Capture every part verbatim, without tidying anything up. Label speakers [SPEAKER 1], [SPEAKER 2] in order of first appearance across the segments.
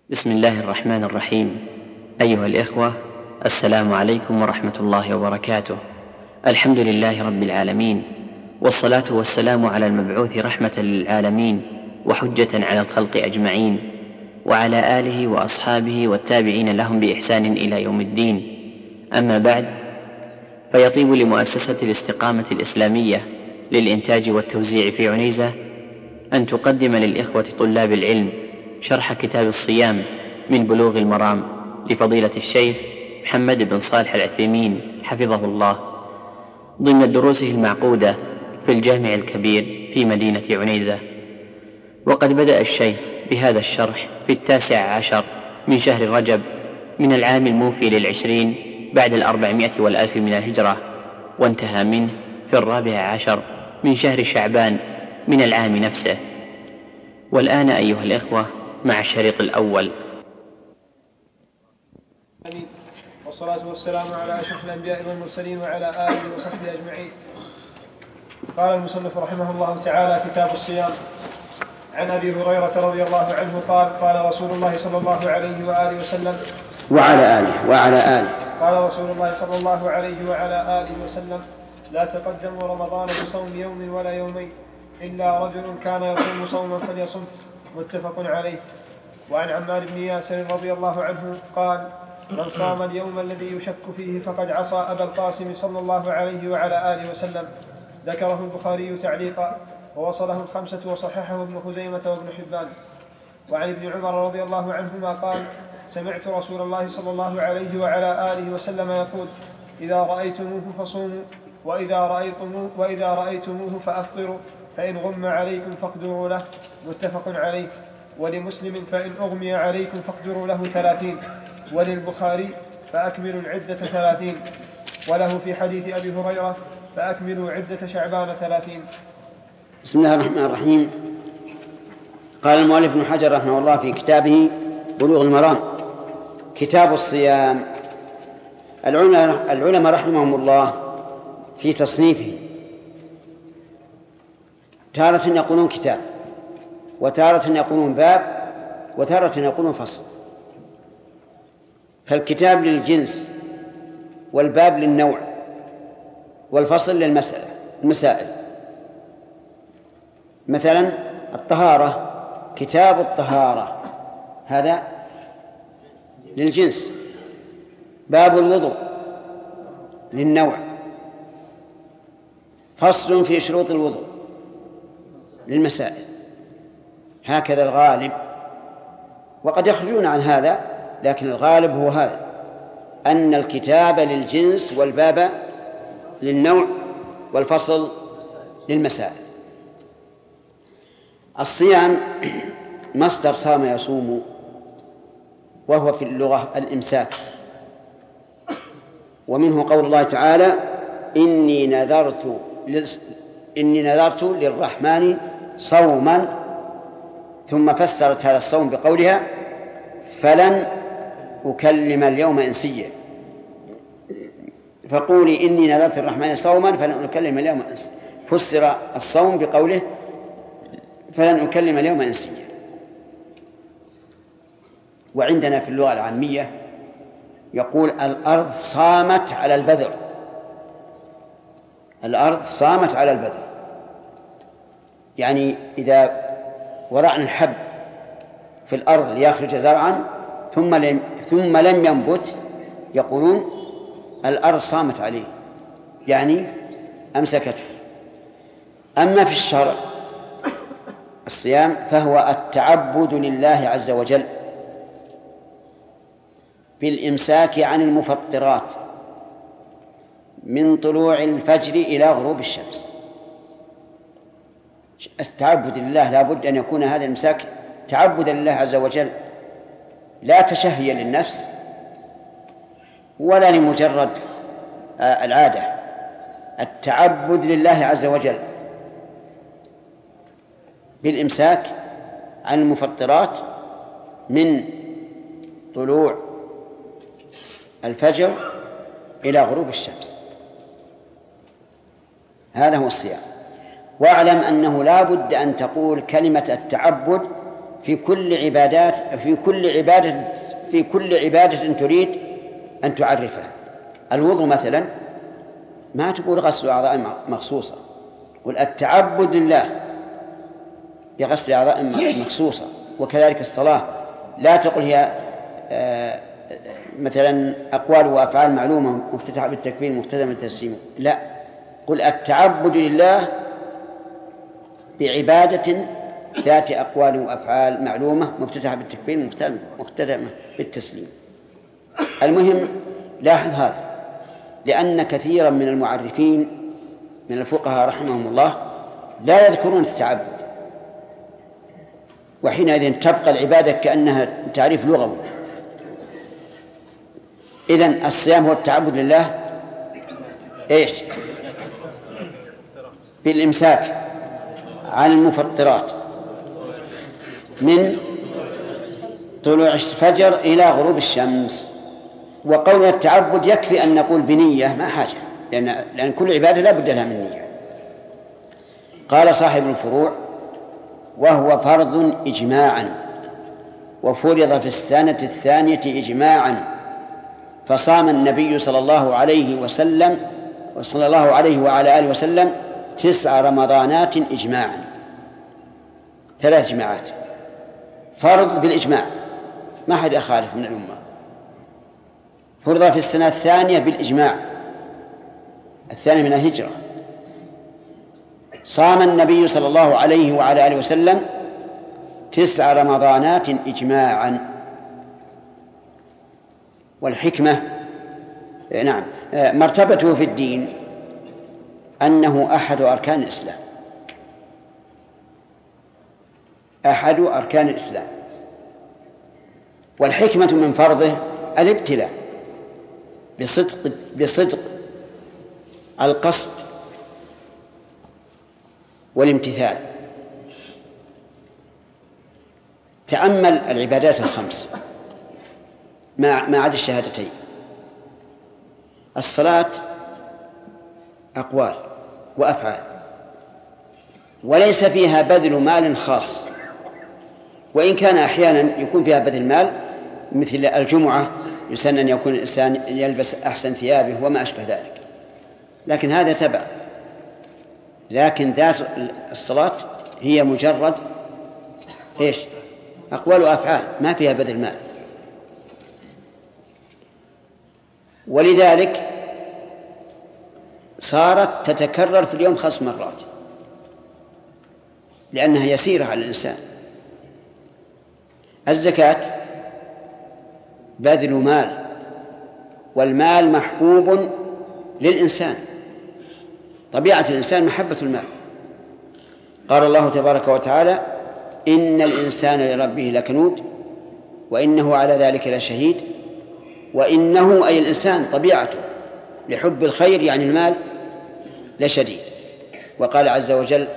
[SPEAKER 1] بسم الله الرحمن الرحيم. أيها الإخوة، السلام عليكم ورحمة الله وبركاته. الحمد لله رب العالمين، والصلاة والسلام على المبعوث رحمة للعالمين وحجة على الخلق أجمعين، وعلى آله وأصحابه والتابعين لهم بإحسان إلى يوم الدين. أما بعد، فيطيب لمؤسسة الاستقامة الإسلامية للإنتاج والتوزيع في عنيزة أن تقدم للإخوة طلاب العلم شرح كتاب الصيام من بلوغ المرام لفضيلة الشيخ محمد بن صالح العثيمين حفظه الله، ضمن دروسه المعقودة في الجامع الكبير في مدينة عنيزة. وقد بدأ الشيخ بهذا الشرح في التاسع عشر من شهر رجب من العام الموفي للعشرين بعد الأربعمائة والألف من الهجرة، وانتهى منه في الرابع عشر من شهر شعبان من العام نفسه. والآن أيها الإخوة مع الشريط الأول.
[SPEAKER 2] والصلاة والسلام على أشرف الأنبياء والمرسلين وعلى آله وصحبه أجمعين. قال المصنف رحمه الله تعالى: كتاب الصيام. عن أبي هريرة رضي الله عنه قال: قال رسول الله صلى الله عليه وآله وسلم
[SPEAKER 3] وعلى آله وعلى آله
[SPEAKER 2] قال رسول الله صلى الله عليه وعلى آله وسلم: لا تقدموا رمضان بصوم يوم ولا يومين إلا رجل كان يصوم صوما فليصم. متفق عليه. وعن عمار بن ياسر رضي الله عنه قال: من صام اليوم الذي يشك فيه فقد عصى أبا القاسم صلى الله عليه وعلى آله وسلم. ذكره البخاري تعليقا، ووصله الخمسة وصححه ابن خزيمة وابن حبان. وعن ابن عمر رضي الله عنهما قال: سمعت رسول الله صلى الله عليه وعلى آله وسلم يقول: إذا رأيتموه فصوموا، وإذا رأيتموه, وإذا رأيتموه فأفطروا، فإن غم عليكم فاقدروا له. متفق عليه. ولمسلم: فإن أغمي عليكم فاقدروا له ثلاثين. وللبخاري: فأكملوا العدة ثلاثين. وله في حديث أبي هريرة: فأكملوا عدة شعبان ثلاثين.
[SPEAKER 3] بسم الله الرحمن الرحيم. قال المؤلف ابن حجر رحمه الله في كتابه بلوغ المرام: كتاب الصيام. العلماء رحمهم الله في تصنيفه تارة يقولون كتاب، وتارة يقولون باب، وتارة يقولون فصل. فالكتاب للجنس، والباب للنوع، والفصل للمسألة المسائل. مثلا الطهارة، كتاب الطهارة هذا للجنس. باب الوضوء للنوع. فصل في شروط الوضوء للمسائل. هكذا الغالب، وقد يخرجون عن هذا، لكن الغالب هو هذا، أن الكتاب للجنس، والباب للنوع، والفصل للمسائل. الصيام مصدر صام يصوم، وهو في اللغة الإمساك. ومنه قول الله تعالى: إني نذرت إني نذرت للرحمن صوما، ثم فسرت هذا الصوم بقولها: فلن أكلم اليوم إنسيا. فقولي إني نذرت للرحمن صوما فلن أكلم اليوم إنسيا. فسر الصوم بقوله: فلن أكلم اليوم إنسيا. وعندنا في اللغة العامية يقول: الأرض صامت على البذر. الأرض صامت على البذر، يعني إذا وضعنا الحب في الأرض ليخرج زرعا ثم لم, ثم لم ينبت، يقولون الأرض صامت عليه، يعني أمسكته. أما في الشرع الصيام فهو التعبد لله عز وجل بالإمساك عن المفطرات من طلوع الفجر إلى غروب الشمس. التعبد لله لا بد أن يكون هذا الإمساك تعبدا لله عز وجل، لا تشهيا للنفس ولا لمجرد العادة. التعبد لله عز وجل بالإمساك عن المفطرات من طلوع الفجر إلى غروب الشمس. هذا هو الصيام. واعلم أنه لا بد أن تقول كلمة التعبد في كل عبادات في كل عبادة في كل عبادة تريد أن تعرفها. الوضوء مثلا ما تقول غسل أعضاء مخصوصة، قل التعبد لله بغسل أعضاء مخصوصة. وكذلك الصلاة لا تقل هي مثلا أقوال وأفعال معلومة مفتتحة بالتكبير مختتمة بالتسليم، لا، قل التعبد لله بعبادة ذات أقوال وأفعال معلومة مفتتحة بالتكبير مختتمة بالتسليم. المهم لاحظ هذا، لأن كثيرا من المعرفين من الفقهاء رحمهم الله لا يذكرون التعبد، وحينئذ تبقى العبادة كأنها تعريف لغوي. إذن الصيام هو التعبد لله إيش؟ بالإمساك عن المفطرات من طلوع الفجر إلى غروب الشمس. وقولنا التعبد يكفي أن نقول بنية، ما حاجة، لأن, لأن كل عبادة لا بد لها من نية. قال صاحب الفروع: وهو فرض إجماعا، وفرض في السنة الثانية إجماعا، فصام النبي صلى الله عليه وسلم وصلى الله عليه وعلى آله وسلم تسع رمضانات إجماعا. ثلاث جماعات، فرض بالإجماع ما حد يخالف من الأمة، فرض في السنة الثانية بالإجماع الثانية من الهجرة. صام النبي صلى الله عليه وعلى آله وسلم تسع رمضانات إجماعا. والحكمة نعم مرتبته في الدين أنه أحد أركان الإسلام، أحد أركان الإسلام. والحكمة من فرضه الابتلاء بصدق بصدق القصد والامتثال. تأمل العبادات الخمس ما عدا الشهادتين. الصلاة أقوال وأفعال، وليس فيها بذل مال خاص، وإن كان أحيانا يكون فيها بذل مال، مثل الجمعة يسن أن يكون الإنسان يلبس أحسن ثيابه وما أشبه ذلك، لكن هذا تبع. لكن ذات الصلاة هي مجرد إيش؟ أقوال وأفعال، ما فيها بذل مال. ولذلك صارت تتكرر في اليوم خمس مرات، لأنها يسيرة على الإنسان. الزكاة بذل مال، والمال محبوب للإنسان، طبيعة الإنسان محبة المال. قال الله تبارك وتعالى: إن الإنسان لربه لكنود وإنه على ذلك لشهيد. وإنه أي الإنسان طبيعته لحب الخير يعني المال لشديد. وقال عز وجل: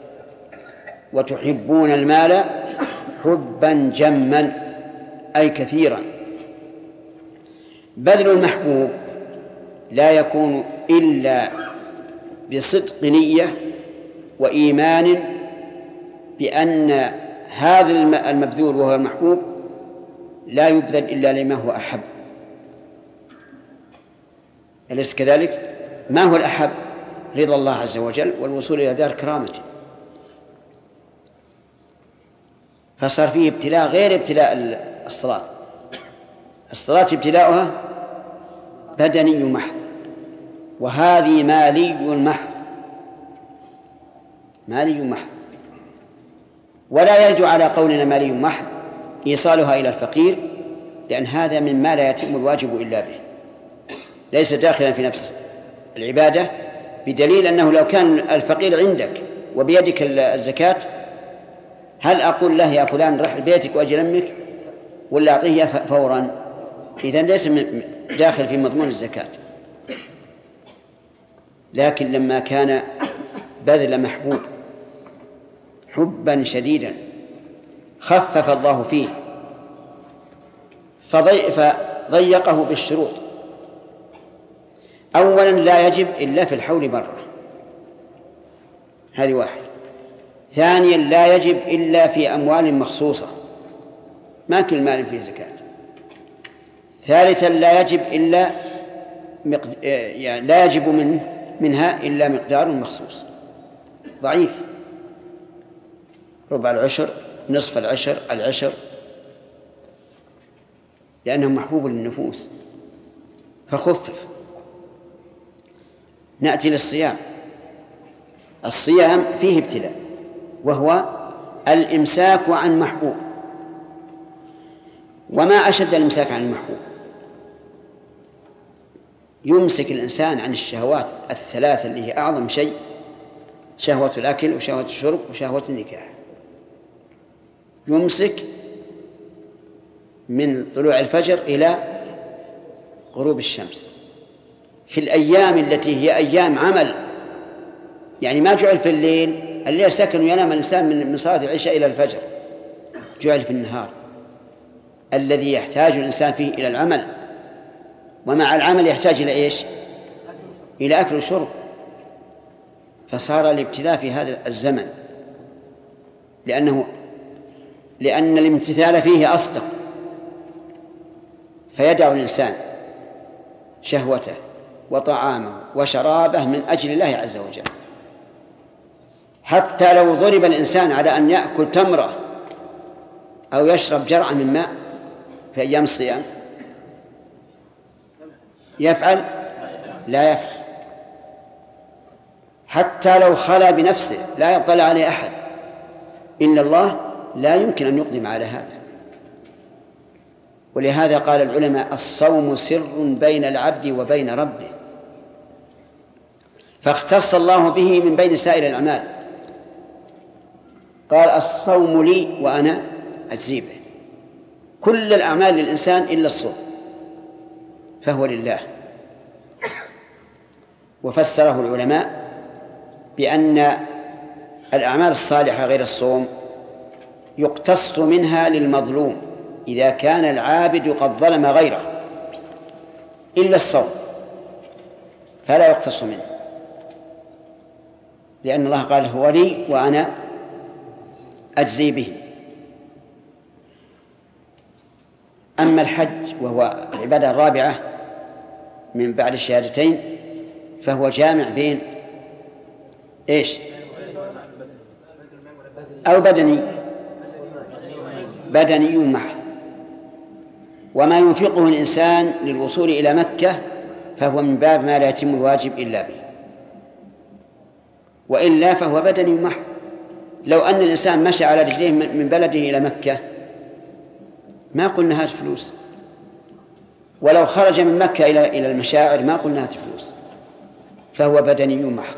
[SPEAKER 3] وتحبون المال حبا جما، أي كثيرا. بذل المحبوب لا يكون إلا بصدق نية وإيمان بأن هذا المبذول وهو المحبوب لا يبذل إلا لما هو أحب. أليس كذلك؟ ما هو الأحب؟ رضا الله عز وجل والوصول إلى دار كرامته. فصار فيه ابتلاء غير ابتلاء الصلاة. الصلاة ابتلاؤها بدني محض، وهذه مالي محض، مالي محض. ولا يرجع على قولنا مالي محض إيصالها إلى الفقير، لأن هذا مما لا يتم الواجب إلا به، ليس داخلا في نفس العبادة، بدليل أنه لو كان الفقير عندك وبيدك الزكاة، هل أقول له يا فلان رح بيتك وأجل أمك، ولا أعطيه فورا؟ إذن ليس داخل في مضمون الزكاة. لكن لما كان بذل محبوب حبا شديدا خفف الله فيه فضيقه بالشروط. أولا لا يجب إلا في الحول مرة، هذه واحد. ثانيا لا يجب إلا في أموال مخصوصة، ما كل مال فيه زكاة. ثالثا لا يجب إلا مقد... يعني لا يجب منه منها إلا مقدار مخصوص ضعيف، ربع العشر، نصف العشر، العشر، لأنه محبوب للنفوس فخفف. نأتي للصيام. الصيام فيه ابتلاء، وهو الإمساك عن محبوب. وما أشد الإمساك عن المحبوب؟ يمسك الإنسان عن الشهوات الثلاثة اللي هي أعظم شيء: شهوة الأكل وشهوة الشرب وشهوة النكاح. يمسك من طلوع الفجر إلى غروب الشمس في الأيام التي هي أيام عمل، يعني ما جعل في الليل، الليل سكن وينام الإنسان من صلاة العشاء إلى الفجر، جعل في النهار الذي يحتاج الإنسان فيه إلى العمل، ومع العمل يحتاج إلى إيش؟ إلى أكل وشرب. فصار الابتلاء في هذا الزمن، لأنه لأن الامتثال فيه أصدق، فيدع الإنسان شهوته وطعامه وشرابه من أجل الله عز وجل. حتى لو ضرب الإنسان على أن يأكل تمرة أو يشرب جرعة من ماء في أيام الصيام يفعل؟ لا يفعل. حتى لو خلا بنفسه لا يطلع عليه أحد إلا الله لا يمكن أن يقدم على هذا. ولهذا قال العلماء: الصوم سر بين العبد وبين ربه، فاختص الله به من بين سائر الأعمال. قال: الصوم لي وأنا أجزي به. كل الأعمال للإنسان إلا الصوم، فهو لله. وفسره العلماء بأن الأعمال الصالحة غير الصوم يقتص منها للمظلوم إذا كان العابد قد ظلم غيره، إلا الصوم فلا يقتص منه، لأن الله قال: هو لي وأنا أجزي به. أما الحج وهو العبادة الرابعة من بعد الشهادتين فهو جامع بين إيش؟ أو بدني بدني محض. وما ينفقه الإنسان للوصول إلى مكة فهو من باب ما لا يتم الواجب إلا به، وإلا فهو بدني محض. لو أن الإنسان مشى على رجليه من بلده إلى مكة ما قلنا هات فلوس، ولو خرج من مكة إلى إلى المشاعر ما قلنا هات فلوس، فهو بدني محض.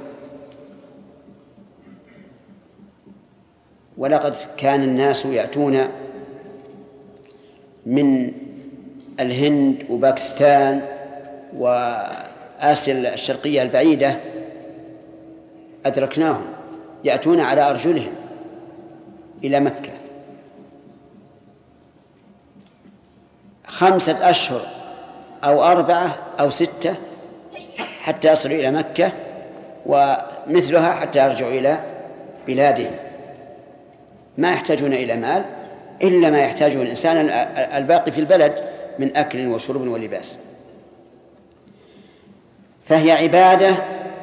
[SPEAKER 3] ولقد كان الناس يأتون من الهند وباكستان وآسيا الشرقية البعيدة، أدركناهم يأتون على أرجلهم إلى مكة خمسة أشهر أو أربعة أو ستة حتى يصلوا إلى مكة، ومثلها حتى يرجعوا إلى بلادهم. ما يحتاجون إلى مال إلا ما يحتاجه الإنسان الباقي في البلد من أكل وشرب ولباس. فهي عبادة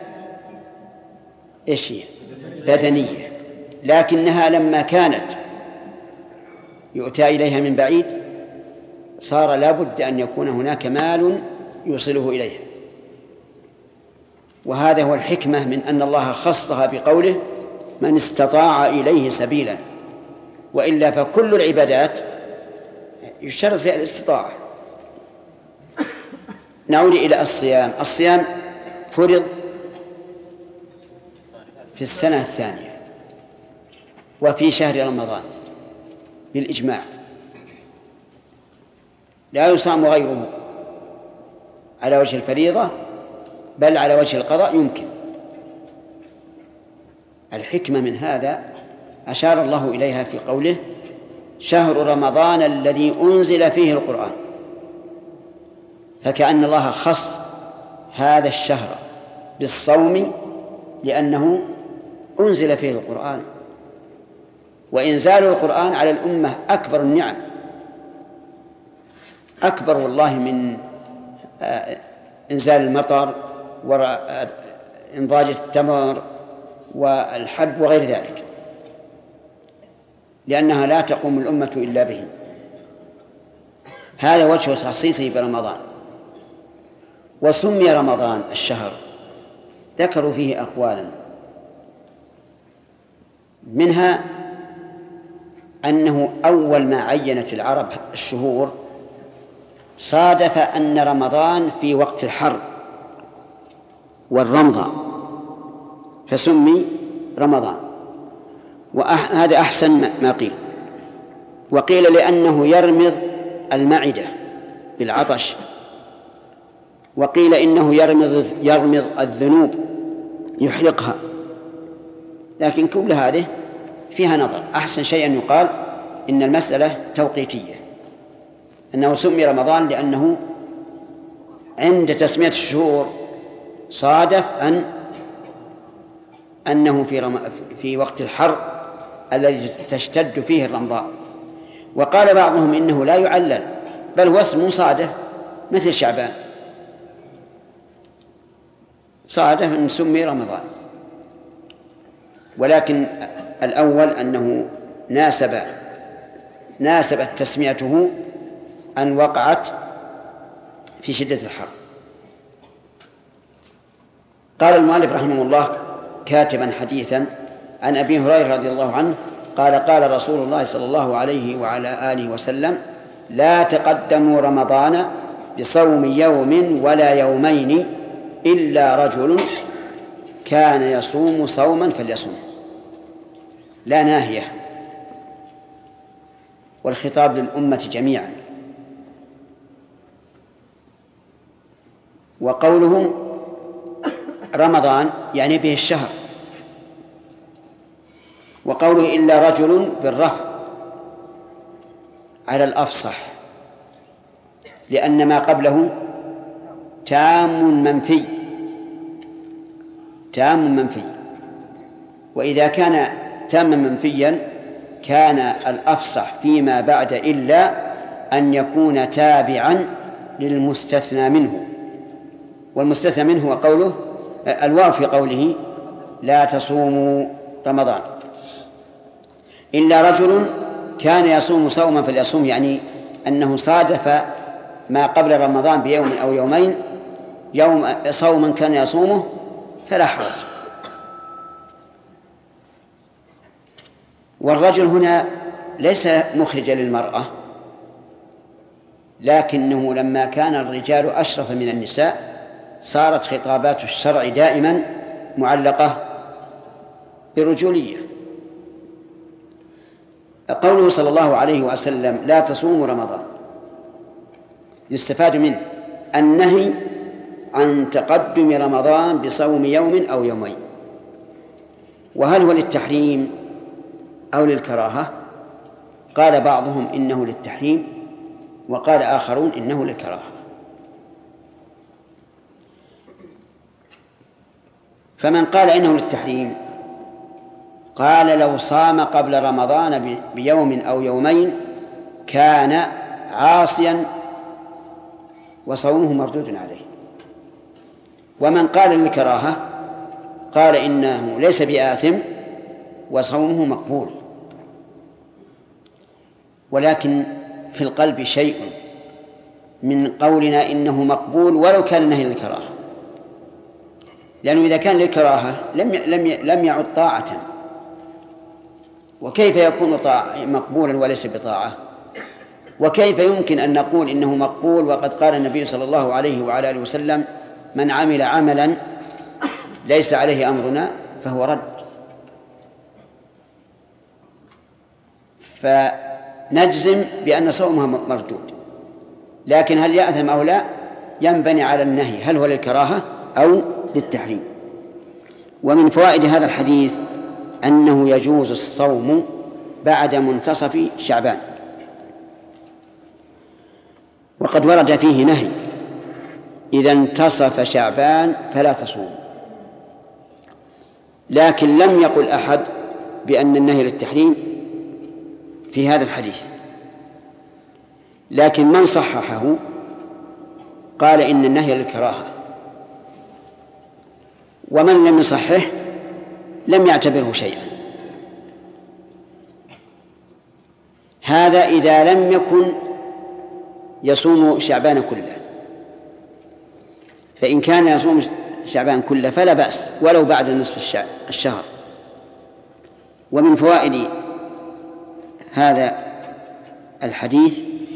[SPEAKER 3] إيش هي؟ بدنية، لكنها لما كانت يؤتى إليها من بعيد صار لا بد أن يكون هناك مال يوصله إليها. وهذا هو الحكمة من أن الله خصها بقوله: من استطاع إليه سبيلا. وإلا فكل العبادات يشترط فيها الاستطاعة. نعود إلى الصيام. الصيام فرض في السنة الثانية وفي شهر رمضان بالإجماع، لا يصام غيره على وجه الفريضة، بل على وجه القضاء يمكن. الحكمة من هذا أشار الله إليها في قوله: شهر رمضان الذي أنزل فيه القرآن. فكأن الله خص هذا الشهر بالصوم لأنه أنزل فيه القرآن، وإنزال القرآن على الأمة أكبر النعم، أكبر والله من إنزال المطر وإنضاج التمر والحب وغير ذلك، لأنها لا تقوم الأمة إلا به. هذا وجه تخصيصه برمضان. وسمي رمضان الشهر، ذكروا فيه أقوالا، منها أنه أول ما عينت العرب الشهور صادف أن رمضان في وقت الحر والرمضة فسمي رمضان، وهذا أحسن ما قيل. وقيل لأنه يرمض المعدة بالعطش، وقيل إنه يرمض, يرمض الذنوب يحرقها، لكن كل هذه فيها نظر. أحسن شيء أن يقال إن المسألة توقيتية، أنه سمي رمضان لأنه عند تسمية الشهور صادف أن أنه في, رم... في وقت الحر الذي تشتد فيه الرمضاء. وقال بعضهم إنه لا يعلل، بل هو اسم صادف مثل شعبان، صادف أن سمي رمضان. ولكن الأول أنه ناسب ناسبت تسميته أن وقعت في شدة الحر. قال المؤلف رحمه الله كاتبا حديثا عن أبي هريرة رضي الله عنه قال قال رسول الله صلى الله عليه وعلى آله وسلم: لا تقدموا رمضان بصوم يوم ولا يومين إلا رجل كان يصوم صوما فليصوم. لا ناهية، والخطاب للأمة جميعا. وقوله رمضان يعني به الشهر، وقوله إلا رجل بالرفع على الأفصح، لأن ما قبله تام منفي تام منفي وإذا كان تاما منفيا كان الأفصح فيما بعد إلا أن يكون تابعا للمستثنى منه. والمستثنى منه هو قوله الواو في قوله لا تصوموا رمضان. إلا رجل كان يصوم صوما فليصوم، يعني أنه صادف ما قبل رمضان بيوم أو يومين يوم صوما كان يصومه فلا حرج. والرجل هنا ليس مخرجا للمرأة، لكنه لما كان الرجال أشرف من النساء صارت خطابات الشرع دائما معلقة بالرجولية. قوله صلى الله عليه وسلم لا تصوموا رمضان يستفاد منه النهي عن تقدم رمضان بصوم يوم أو يومين. وهل هو للتحريم أو للكراهة؟ قال بعضهم إنه للتحريم، وقال آخرون إنه للكراهة. فمن قال إنه للتحريم قال لو صام قبل رمضان بيوم أو يومين كان عاصيا وصومه مردود عليه. ومن قال للكراهة قال إنه ليس بآثم وصومه مقبول، ولكن في القلب شيء من قولنا إنه مقبول ولو كان النهي للكراهة، لأنه إذا كان للكراهة لم لم لم يعد طاعة، وكيف يكون طاعة مقبولا وليس بطاعة؟ وكيف يمكن أن نقول إنه مقبول وقد قال النبي صلى الله عليه وعلى آله وسلم من عمل عملا ليس عليه أمرنا فهو رد؟ فنجزم بأن صومها مردود، لكن هل يأثم أو لا ينبني على النهي، هل هو للكراهة أو للتحريم. ومن فوائد هذا الحديث أنه يجوز الصوم بعد منتصف شعبان، وقد ورد فيه نهي إذا انتصف شعبان فلا تصوم، لكن لم يقل أحد بأن النهي للتحريم في هذا الحديث، لكن من صححه قال إن النهي للكراهة، ومن لم يصحح لم يعتبره شيئا. هذا إذا لم يكن يصوم شعبان كله، فإن كان يصوم شعبان كله فلا بأس ولو بعد نصف الشهر. ومن فوائد هذا الحديث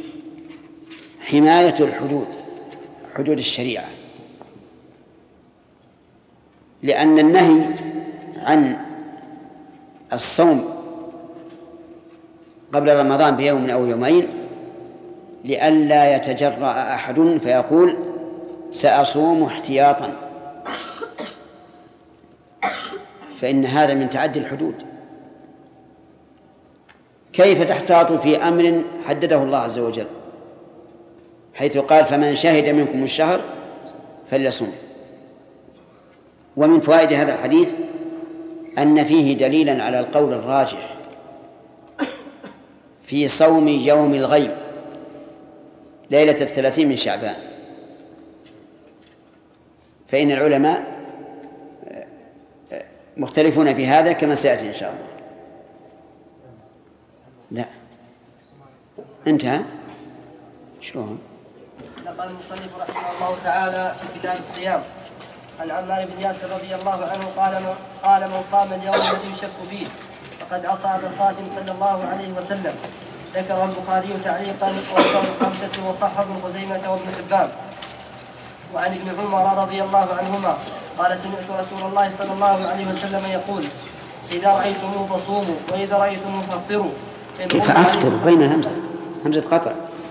[SPEAKER 3] حماية الحدود، حدود الشريعة، لأن النهي عن الصوم قبل رمضان بيوم أو يومين لئلا يتجرأ أحد فيقول سأصوم احتياطا، فإن هذا من تعدي الحدود. كيف تحتاط في أمر حدده الله عز وجل، حيث قال فمن شهد منكم الشهر فليصم. ومن فوائد هذا الحديث أن فيه دليلا على القول الراجح في صوم يوم الغيب ليلة الثلاثين من شعبان، فإن العلماء مختلفون في هذا كما سيأتي إن شاء الله. لا انتهى شلون؟
[SPEAKER 4] نقل المصنف رحمه الله تعالى في كتاب الصيام عن عمار بن ياسر رضي الله عنه قال من, قال من صام اليوم الذي يشك فيه فقد عصى ابا القاسم صلى الله عليه وسلم. ذكر البخاري تعليقا ورواه الخمسة وصححه ابن خزيمة وابن حبان. وعن ابن عمر رضي الله عنهما قال سمعت رسول الله صلى الله عليه وسلم يقول إذا رأيتموه فصوموا وإذا رأيتموه فافطروا.
[SPEAKER 3] كيف أفطر بين همزة همزة قطع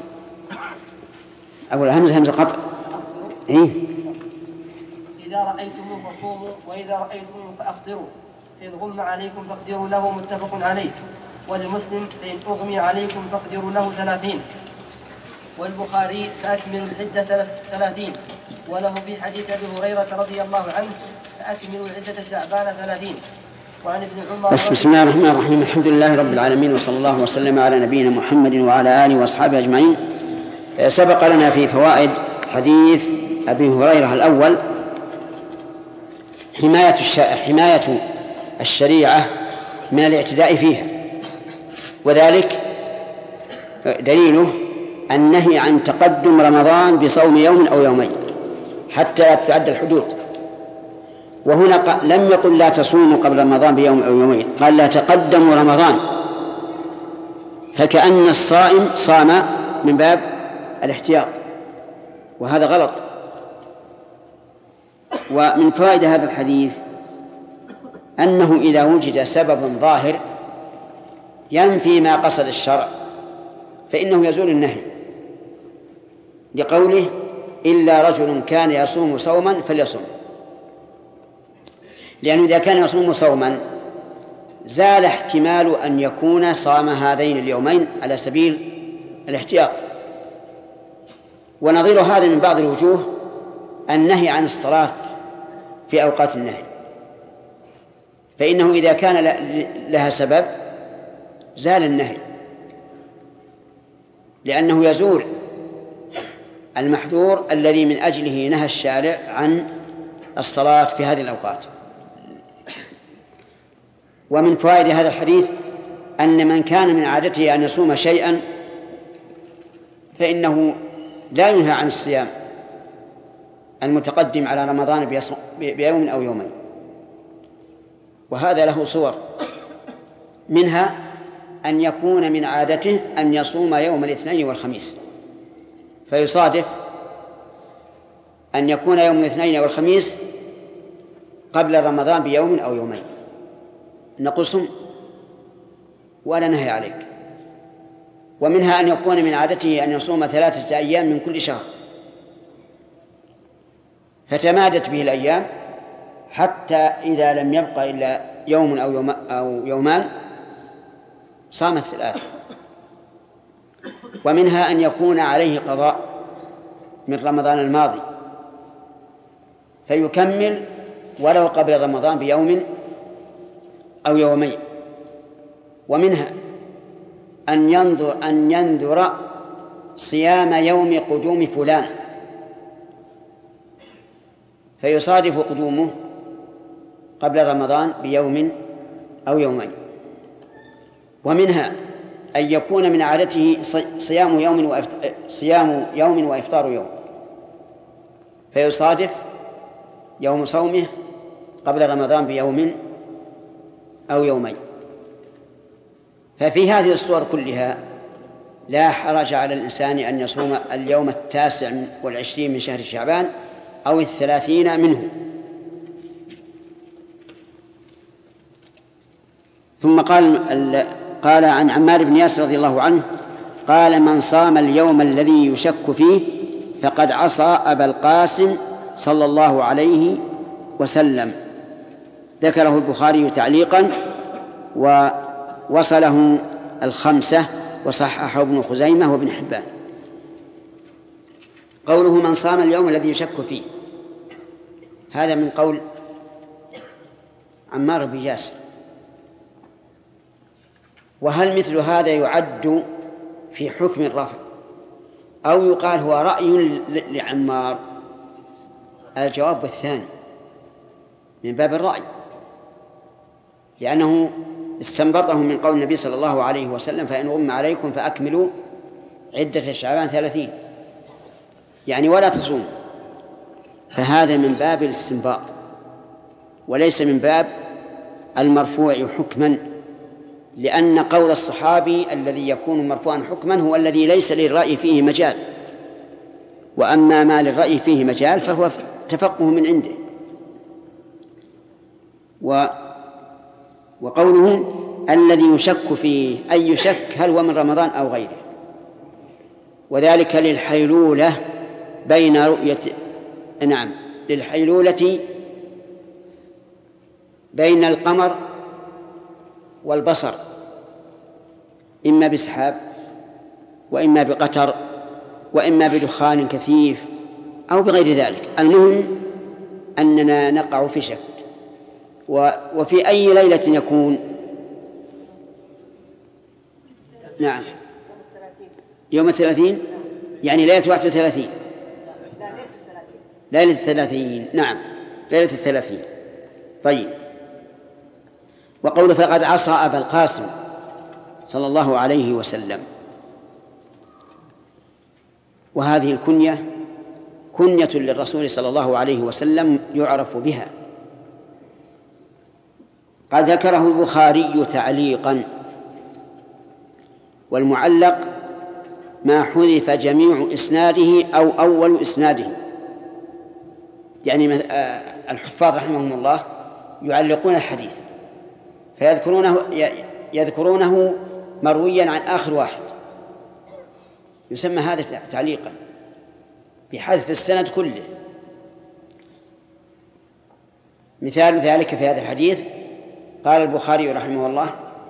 [SPEAKER 3] أول همزة همزة قطع إيه؟
[SPEAKER 4] إذا رأيتموه فصوموا وإذا رأيتموه فأفطروا فإن غم عليكم فاقدروا له متفق عليه. ولمسلم فإن أغمي عليكم فاقدروا له ثلاثين. والبخاري فأكملوا العدة ثلاثين. وله في حديث أبي هريرة رضي الله عنه فأكملوا العدة شعبان ثلاثين. وعن ابن عمر
[SPEAKER 3] بسم الله الرحمن الرحيم. الحمد لله رب العالمين وصلى الله وسلم على نبينا محمد وعلى آله وأصحابه أجمعين. سبق لنا في فوائد حديث أبي هريرة الأول حماية, الش... حماية الشريعة من الاعتداء فيها، وذلك دليله النهي عن تقدم رمضان بصوم يوم أو يومين حتى تتعدى الحدود. وهنا لم يقل لا تصوموا قبل رمضان بيوم أو يومين، قال لا تقدموا رمضان، فكأن الصائم صام من باب الاحتياط، وهذا غلط. ومن فوائد هذا الحديث أنه إذا وجد سبب ظاهر ينفي ما قصد الشرع فإنه يزول النهي، لقوله إلا رجل كان يصوم صوما فليصوم، لأنه إذا كان يصوم صوما زال احتمال أن يكون صام هذين اليومين على سبيل الاحتياط. ونظير هذا من بعض الوجوه النهي عن الصلاة في أوقات النهي، فإنه إذا كان لها سبب زال النهي، لأنه يزول المحذور الذي من أجله نهى الشارع عن الصلاة في هذه الأوقات. ومن فوائد هذا الحديث أن من كان من عادته أن يصوم شيئا فإنه لا ينهى عن الصيام المتقدم على رمضان بيوم أو يومين، وهذا له صور، منها أن يكون من عادته أن يصوم يوم الاثنين والخميس، فيصادف أن يكون يوم الاثنين والخميس قبل رمضان بيوم أو يومين، نقول صم ولا نهي عليك. ومنها أن يكون من عادته أن يصوم ثلاثة أيام من كل شهر، فتمادت به الأيام حتى إذا لم يبقى إلا يوم أو, يوم أو يومان صام الثلاثة. ومنها أن يكون عليه قضاء من رمضان الماضي فيكمل ولو قبل رمضان بيوم أو يومين. ومنها أن ينظر أن ينذر صيام يوم قدوم فلان، فيصادف قدومه قبل رمضان بيوم أو يومين. ومنها أن يكون من عادته صيام يوم صيام يوم وإفطار يوم، فيصادف يوم صومه قبل رمضان بيوم أو يومين. ففي هذه الصور كلها لا حرج على الإنسان أن يصوم اليوم التاسع والعشرين من شهر شعبان أو الثلاثين منه. ثم قال قال عن عمار بن ياسر رضي الله عنه قال: من صام اليوم الذي يشك فيه فقد عصى أبا القاسم صلى الله عليه وسلم. ذكره البخاري تعليقا ووصله الخمسة وصححه ابن خزيمة وابن حبان. قوله من صام اليوم الذي يشك فيه، هذا من قول عمار بن ياسر. وهل مثل هذا يعد في حكم الرفع أو يقال هو رأي لعمار؟ الجواب الثاني من باب الرأي، لأنه استنبطه من قول النبي صلى الله عليه وسلم: فإن غم عليكم فأكملوا عدة شعبان ثلاثين، يعني ولا تصوم. فهذا من باب الاستنباط وليس من باب المرفوع حكما، لأن قول الصحابي الذي يكون مرفوعا حكما هو الذي ليس للرأي فيه مجال، وأما ما للرأي فيه مجال فهو تفقه من عنده. و وقوله الذي يشك فيه أي يشك هل هو من رمضان أو غيره، وذلك للحيلولة بين رؤية نعم للحيلولة بين القمر والبصر، إما بسحاب وإما بقطر وإما بدخان كثيف أو بغير ذلك. المهم أننا نقع في شك. وفي أي ليلة يكون؟ نعم يوم الثلاثين، يعني ليلة واحد وثلاثين، ليلة الثلاثين. نعم ليلة الثلاثين. طيب، وقول فقد عصى أبا القاسم صلى الله عليه وسلم، وهذه الكنية كنية للرسول صلى الله عليه وسلم يعرف بها. قد ذكره البخاري تعليقا، والمعلق ما حذف جميع إسناده أو أول إسناده. يعني الحفاظ رحمهم الله يعلقون الحديث فيذكرونه يذكرونه مرويا عن آخر واحد، يسمى هذا تعليقا بحذف السند كله. مثال ذلك في هذا الحديث قال البخاري رحمه الله: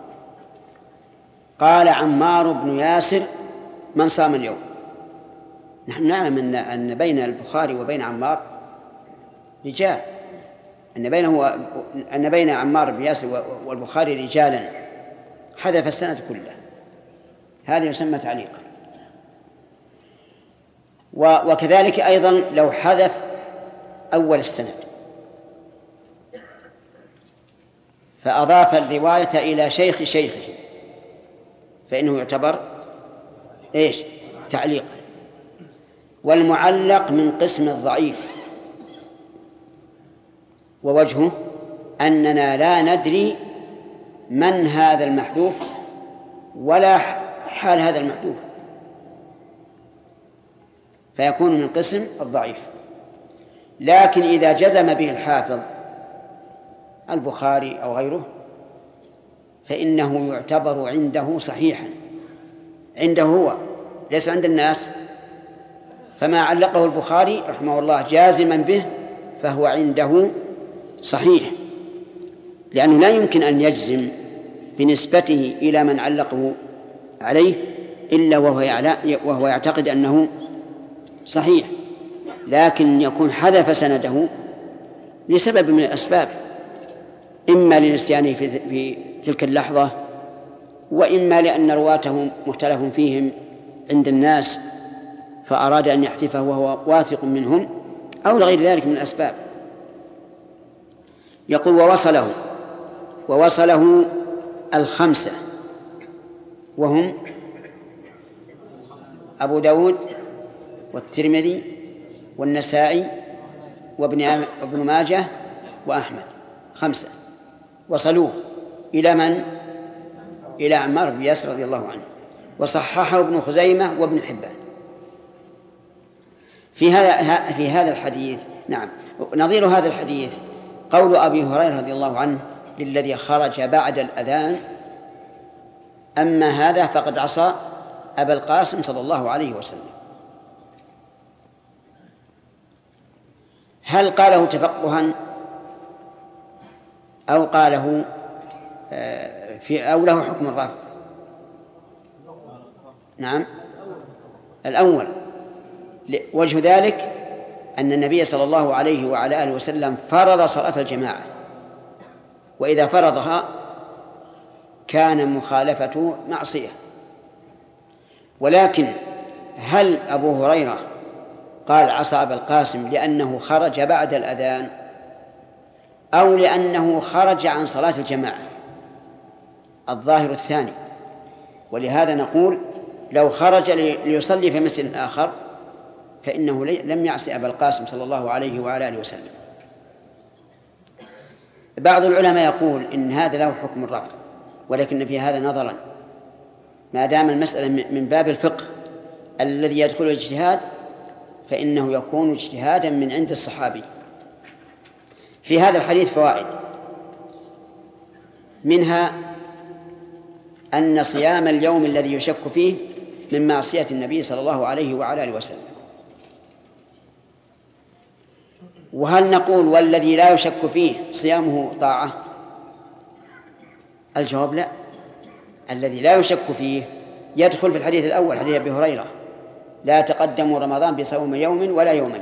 [SPEAKER 3] قال عمار بن ياسر: من صام اليوم. نحن نعلم أن بين البخاري وبين عمار رجال، أن بينه أن بين عمار بن ياسر والبخاري رجالا، حذف السند كله، هذا يسمى تعليقا. وكذلك أيضا لو حذف أول السند فأضاف الرواية إلى شيخ شيخه فإنه يعتبر إيش؟ تعليقا. والمعلق من قسم الضعيف، ووجهه أننا لا ندري من هذا المحذوف ولا حال هذا المحذوف، فيكون من قسم الضعيف. لكن إذا جزم به الحافظ البخاري أو غيره فإنه يعتبر عنده صحيحا، عنده هو ليس عند الناس. فما علقه البخاري رحمه الله جازما به فهو عنده صحيح، لأنه لا يمكن أن يجزم بنسبته إلى من علقه عليه إلا وهو يعتقد أنه صحيح، لكن يكون حذف سنده لسبب من الأسباب، إما لنسيانه في تلك اللحظة وإما لأن رواته مختلف فيهم عند الناس فأراد أن يحذفه وهو واثق منهم، أو لغير ذلك من الأسباب. يقول ووصله ووصله الخمسة، وهم أبو داود والترمذي والنسائي وابن ماجه وأحمد، خمسة وصلوه إلى من؟ إلى عمار بن ياسر رضي الله عنه، وصححه ابن خزيمة وابن حبان. في هذا في هذا الحديث نعم نظير هذا الحديث قول أبي هريرة رضي الله عنه للذي خرج بعد الأذان: أما هذا فقد عصى أبا القاسم صلى الله عليه وسلم. هل قاله تفقها أو قاله في أو له حكم الرفع؟ نعم الأول. وجه ذلك أن النبي صلى الله عليه وعلى آله وسلم فرض صلاة الجماعة، وإذا فرضها كان مخالفته معصية. ولكن هل أبو هريرة قال عصى أبا القاسم لأنه خرج بعد الأذان أو لأنه خرج عن صلاة الجماعة؟ الظاهر الثاني. ولهذا نقول لو خرج ليصلي في مسجد آخر فإنه لم يعصي أبا القاسم صلى الله عليه وعلى آله وسلم. بعض العلماء يقول إن هذا له حكم الرفع، ولكن في هذا نظرا، ما دام المسألة من باب الفقه الذي يدخل الاجتهاد فإنه يكون اجتهادا من عند الصحابي. في هذا الحديث فوائد، منها أن صيام اليوم الذي يشك فيه من معصية النبي صلى الله عليه وعلى آله وسلم. وهل نقول والذي لا يشك فيه صيامه طاعة؟ الجواب لا، الذي لا يشك فيه يدخل في الحديث الأول، حديث أبي هريرة: لا تقدموا رمضان بصوم يوم ولا يومين.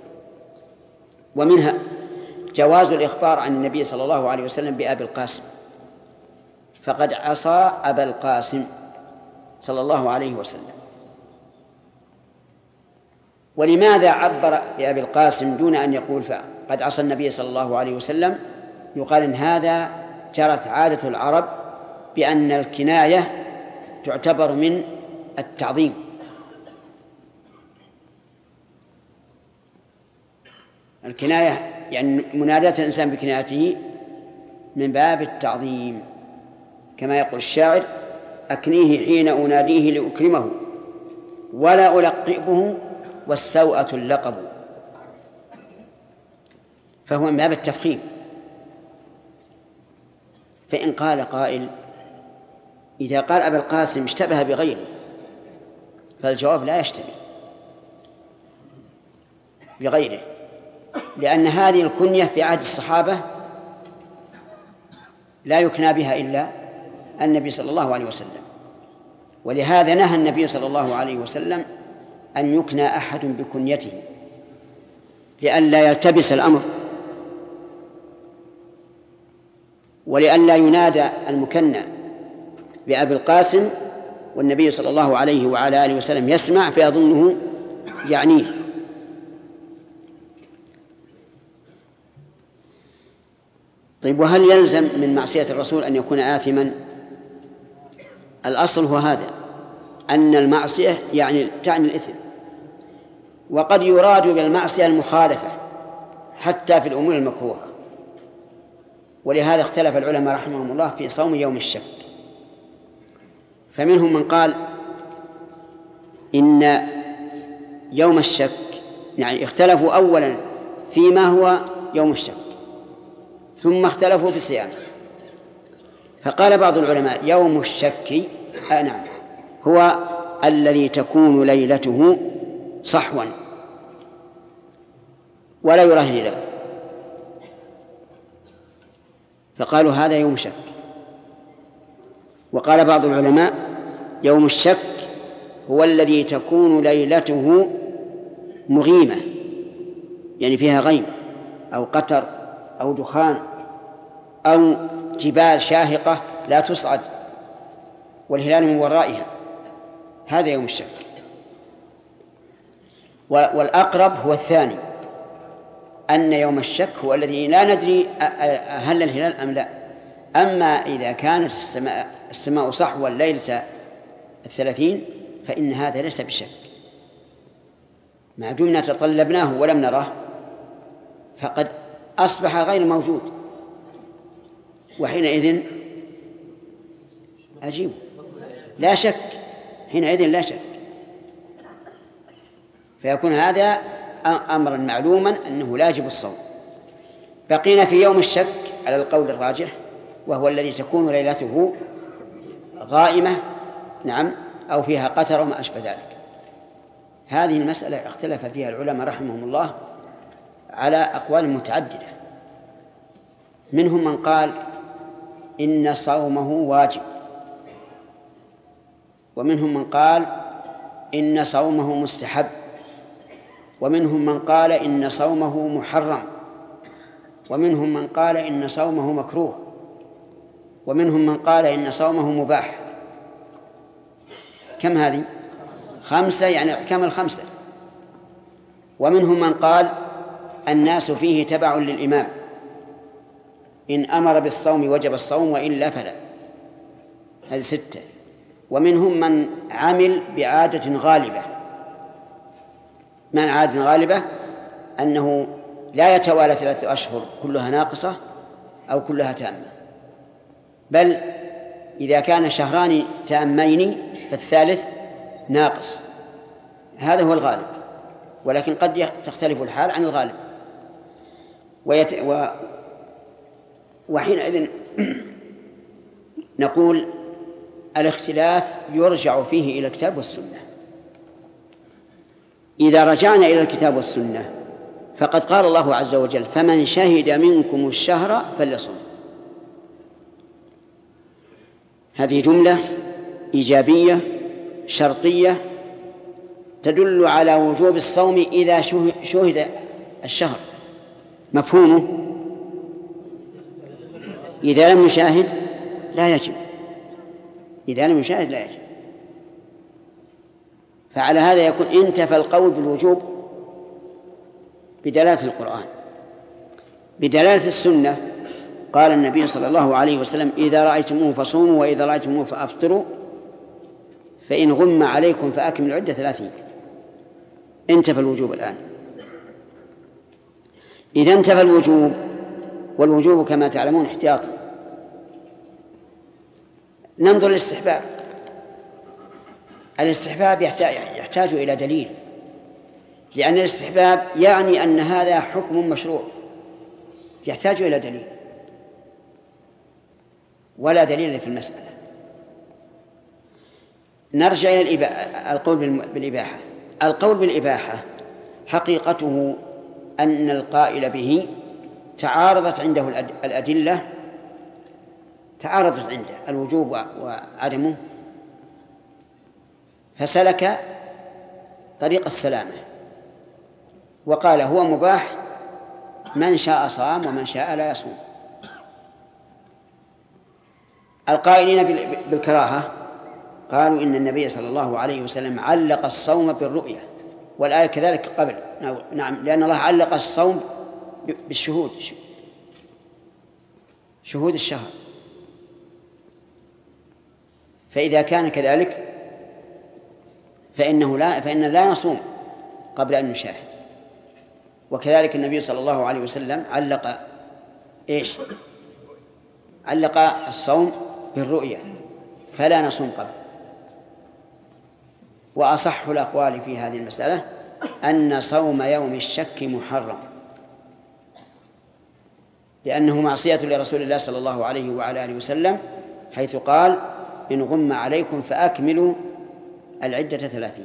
[SPEAKER 3] ومنها جواز الإخبار عن النبي صلى الله عليه وسلم بأبي القاسم، فقد عصى أبا القاسم صلى الله عليه وسلم. ولماذا عبر بأبي القاسم دون أن يقول فقد عصى النبي صلى الله عليه وسلم؟ يقال إن هذا جرت عادة العرب بأن الكناية تعتبر من التعظيم، الكناية يعني مناداة الإنسان بكنايته من باب التعظيم، كما يقول الشاعر: أكنيه حين أناديه لأكرمه ولا ألقبه والسوءة اللقب. فهو من باب التفخيم. فإن قال قائل: إذا قال أبا القاسم اشتبه بغيره، فالجواب لا يشتبه بغيره، لأن هذه الكنية في عهد الصحابة لا يكنى بها إلا النبي صلى الله عليه وسلم. ولهذا نهى النبي صلى الله عليه وسلم أن يكنى أحد بكنيته لئلا يلتبس الأمر، ولئلا ينادى المكنى بأبي القاسم والنبي صلى الله عليه وعلى آله وسلم يسمع فيظنه يعنيه. طيب، وهل يلزم من معصية الرسول أن يكون آثما؟ الأصل هو هذا، أن المعصية يعني تعني الإثم، وقد يراد بالمعصية المخالفة حتى في الأمور المكروهة. ولهذا اختلف العلماء رحمهم الله في صوم يوم الشك، فمنهم من قال إن يوم الشك، يعني اختلفوا أولا فيما هو يوم الشك ثم اختلفوا في صيامه. فقال بعض العلماء: يوم الشك آه نعم هو الذي تكون ليلته صحوا ولا يراه هلال، فقالوا هذا يوم شك. وقال بعض العلماء: يوم الشك هو الذي تكون ليلته مغيمة، يعني فيها غيم أو قتر أو دخان أو جبال شاهقة لا تصعد، والهلال من ورائها، هذا يوم الشك. والأقرب هو الثاني، أن يوم الشك هو الذي لا ندري هل الهلال أم لا. أما إذا كانت السماء, السماء صحوا ليلة الثلاثين فإن هذا ليس بشك، ما دمنا تطلبناه ولم نراه فقد أصبح غير موجود، وحينئذ أجيب لا شك، حينئذ لا شك، فيكون هذا أمرا معلوما أنه لا يجب الصوم. بقينا في يوم الشك على القول الراجح، وهو الذي تكون ليلته غائمة، نعم، أو فيها قتر وما أشبه ذلك. هذه المسألة اختلف فيها العلماء رحمهم الله على أقوال متعددة، منهم من قال إن صومه واجب، ومنهم من قال إن صومه مستحب، ومنهم من قال إن صومه محرم، ومنهم من قال إن صومه مكروه، ومنهم من قال إن صومه مباح. كم هذه؟ خمسة، يعني أحكام الخمسة. ومنهم من قال الناس فيه تبع للإمام، إن أمر بالصوم وجب الصوم وإلا فلا، هذه ستة. ومنهم من عمل بعادة غالبة، من عادة غالبة أنه لا يتوالى ثلاثة أشهر كلها ناقصة أو كلها تامة، بل إذا كان شهران تامين فالثالث ناقص، هذا هو الغالب، ولكن قد تختلف الحال عن الغالب. ويت... و... وحينئذ نقول الاختلاف يرجع فيه إلى الكتاب والسنة. إذا رجعنا إلى الكتاب والسنة فقد قال الله عز وجل فمن شهد منكم الشهر فليصم. هذه جملة إيجابية شرطية تدل على وجوب الصوم إذا شهد الشهر. مفهومه إذا لم يشاهد لا يجب، إذا لم يشاهد لا يجب. فعلى هذا يكون انتفى القول بالوجوب بدلالة القرآن. بدلالة السنة قال النبي صلى الله عليه وسلم إذا رأيتموه فصوموا وإذا رأيتموه فأفطروا فإن غم عليكم فأكملوا العدة ثلاثين. انتفى الوجوب الآن. إذا انتفى الوجوب، والوجوب كما تعلمون احتياطي، ننظر للاستحباب. الاستحباب يحتاج إلى دليل، لأن الاستحباب يعني أن هذا حكم مشروع، يحتاج إلى دليل، ولا دليل في المسألة. نرجع إلى القول بالإباحة. القول بالإباحة حقيقته أن القائل به تعارضت عنده الأدلة، تعارضت عنده الوجوب وعدمه، فسلك طريق السلامة وقال هو مباح، من شاء صام ومن شاء لا يصوم. القائلين بالكراهة قالوا إن النبي صلى الله عليه وسلم علق الصوم بالرؤية، والآية كذلك قبل، نعم، لأن الله علق الصوم بالشهود، شهود الشهر. فإذا كان كذلك فإنه لا فإن لا نصوم قبل أن نشاهد. وكذلك النبي صلى الله عليه وسلم علق إيش؟ علق الصوم بالرؤية، فلا نصوم قبل. وأصح الأقوال في هذه المسألة أن صوم يوم الشك محرم، لأنه معصية لرسول الله صلى الله عليه وعلى آله وسلم، حيث قال إن غم عليكم فأكملوا العدة ثلاثين.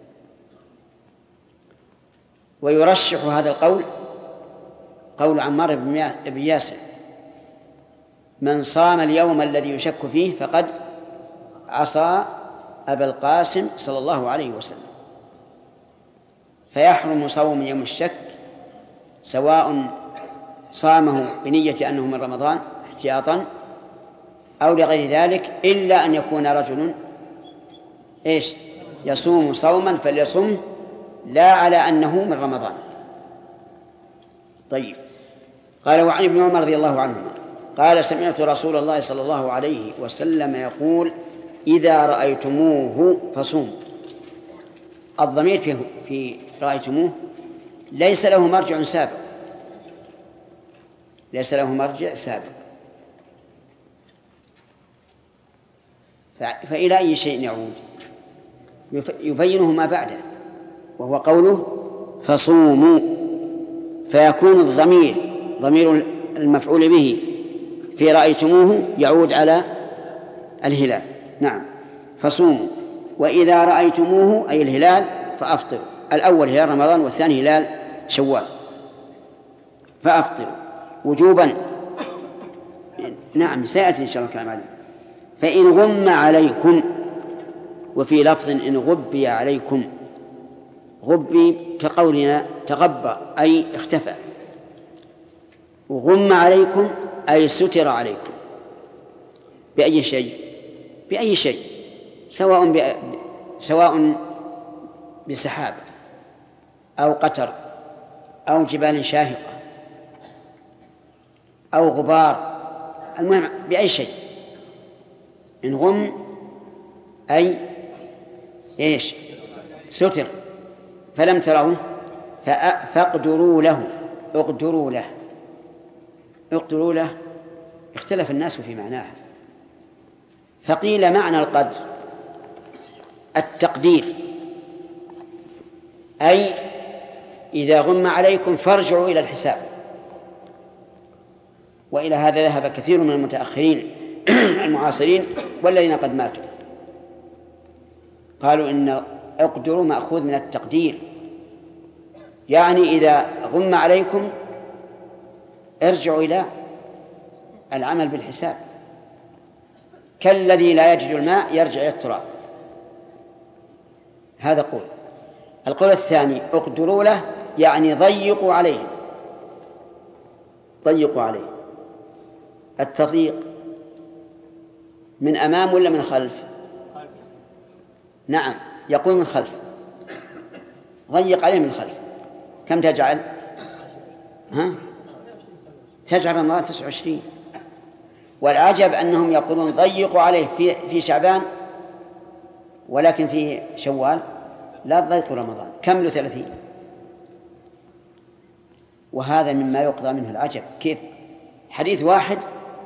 [SPEAKER 3] ويرشح هذا القول قول عمار بن ياسر من صام اليوم الذي يشك فيه فقد عصى أبا القاسم صلى الله عليه وسلم. فيحرم صوم يوم الشك سواء صامه بنية أنه من رمضان احتياطا أو لغير ذلك، إلا أن يكون رجل إيش يصوم صوما فليصم لا على أنه من رمضان. طيب. قال: وعن ابن عمر رضي الله عنهما قال: سمعت رسول الله صلى الله عليه وسلم يقول: إذا رأيتموه فصوموا. الضمير في, في رأيتموه ليس له مرجع سابق، ليس له مرجع سابق، فإلى أي شيء يعود؟ يبينه ما بعده، وهو قوله فصوموا، فيكون الضمير ضمير المفعول به في رأيتموه يعود على الهلال. نعم، فصوموا. وإذا رأيتموه أي الهلال فأفطروا. الأول هلال رمضان والثاني هلال شوال، فأفطروا وجوبا. نعم، سيأتي إن شاء الله الكلام عليه. فإن غم عليكم، وفي لفظ إن غبي عليكم. غبي كقولنا تغبى أي اختفى، وغم عليكم أي ستر عليكم. بأي شيء؟ بأي شيء، سواء ب... سواء بسحاب أو قتر أو جبال شاهقة أو غبار، المهم بأي شيء. إن غم أي إيش؟ ستر. فلم تروا فاقدروا له. اقدروا له اقدروا له اختلف الناس في معناه. فقيل معنى القدر التقدير، أي إذا غم عليكم فارجعوا إلى الحساب. وإلى هذا ذهب كثير من المتأخرين المعاصرين والذين قد ماتوا، قالوا إن اقدروا مأخوذ من التقدير، يعني إذا غم عليكم ارجعوا إلى العمل بالحساب، كالذي لا يجد الماء يرجع إلى التراب. هذا قول. القول الثاني اقدروا له يعني ضيقوا عليه. ضيقوا عليه. التضييق من أمام ولا من خلف؟ نعم، يقول من خلف. ضيق عليه من خلف. كم تجعل؟ ها؟ تجعل رمضان تسعة وعشرين. والعجب أنهم يقولون ضيقوا عليه في في شعبان، ولكن في شوال لا تضيقوا رمضان، كملوا ثلاثين. وهذا مما يقضى منه العجب. كيف حديث واحد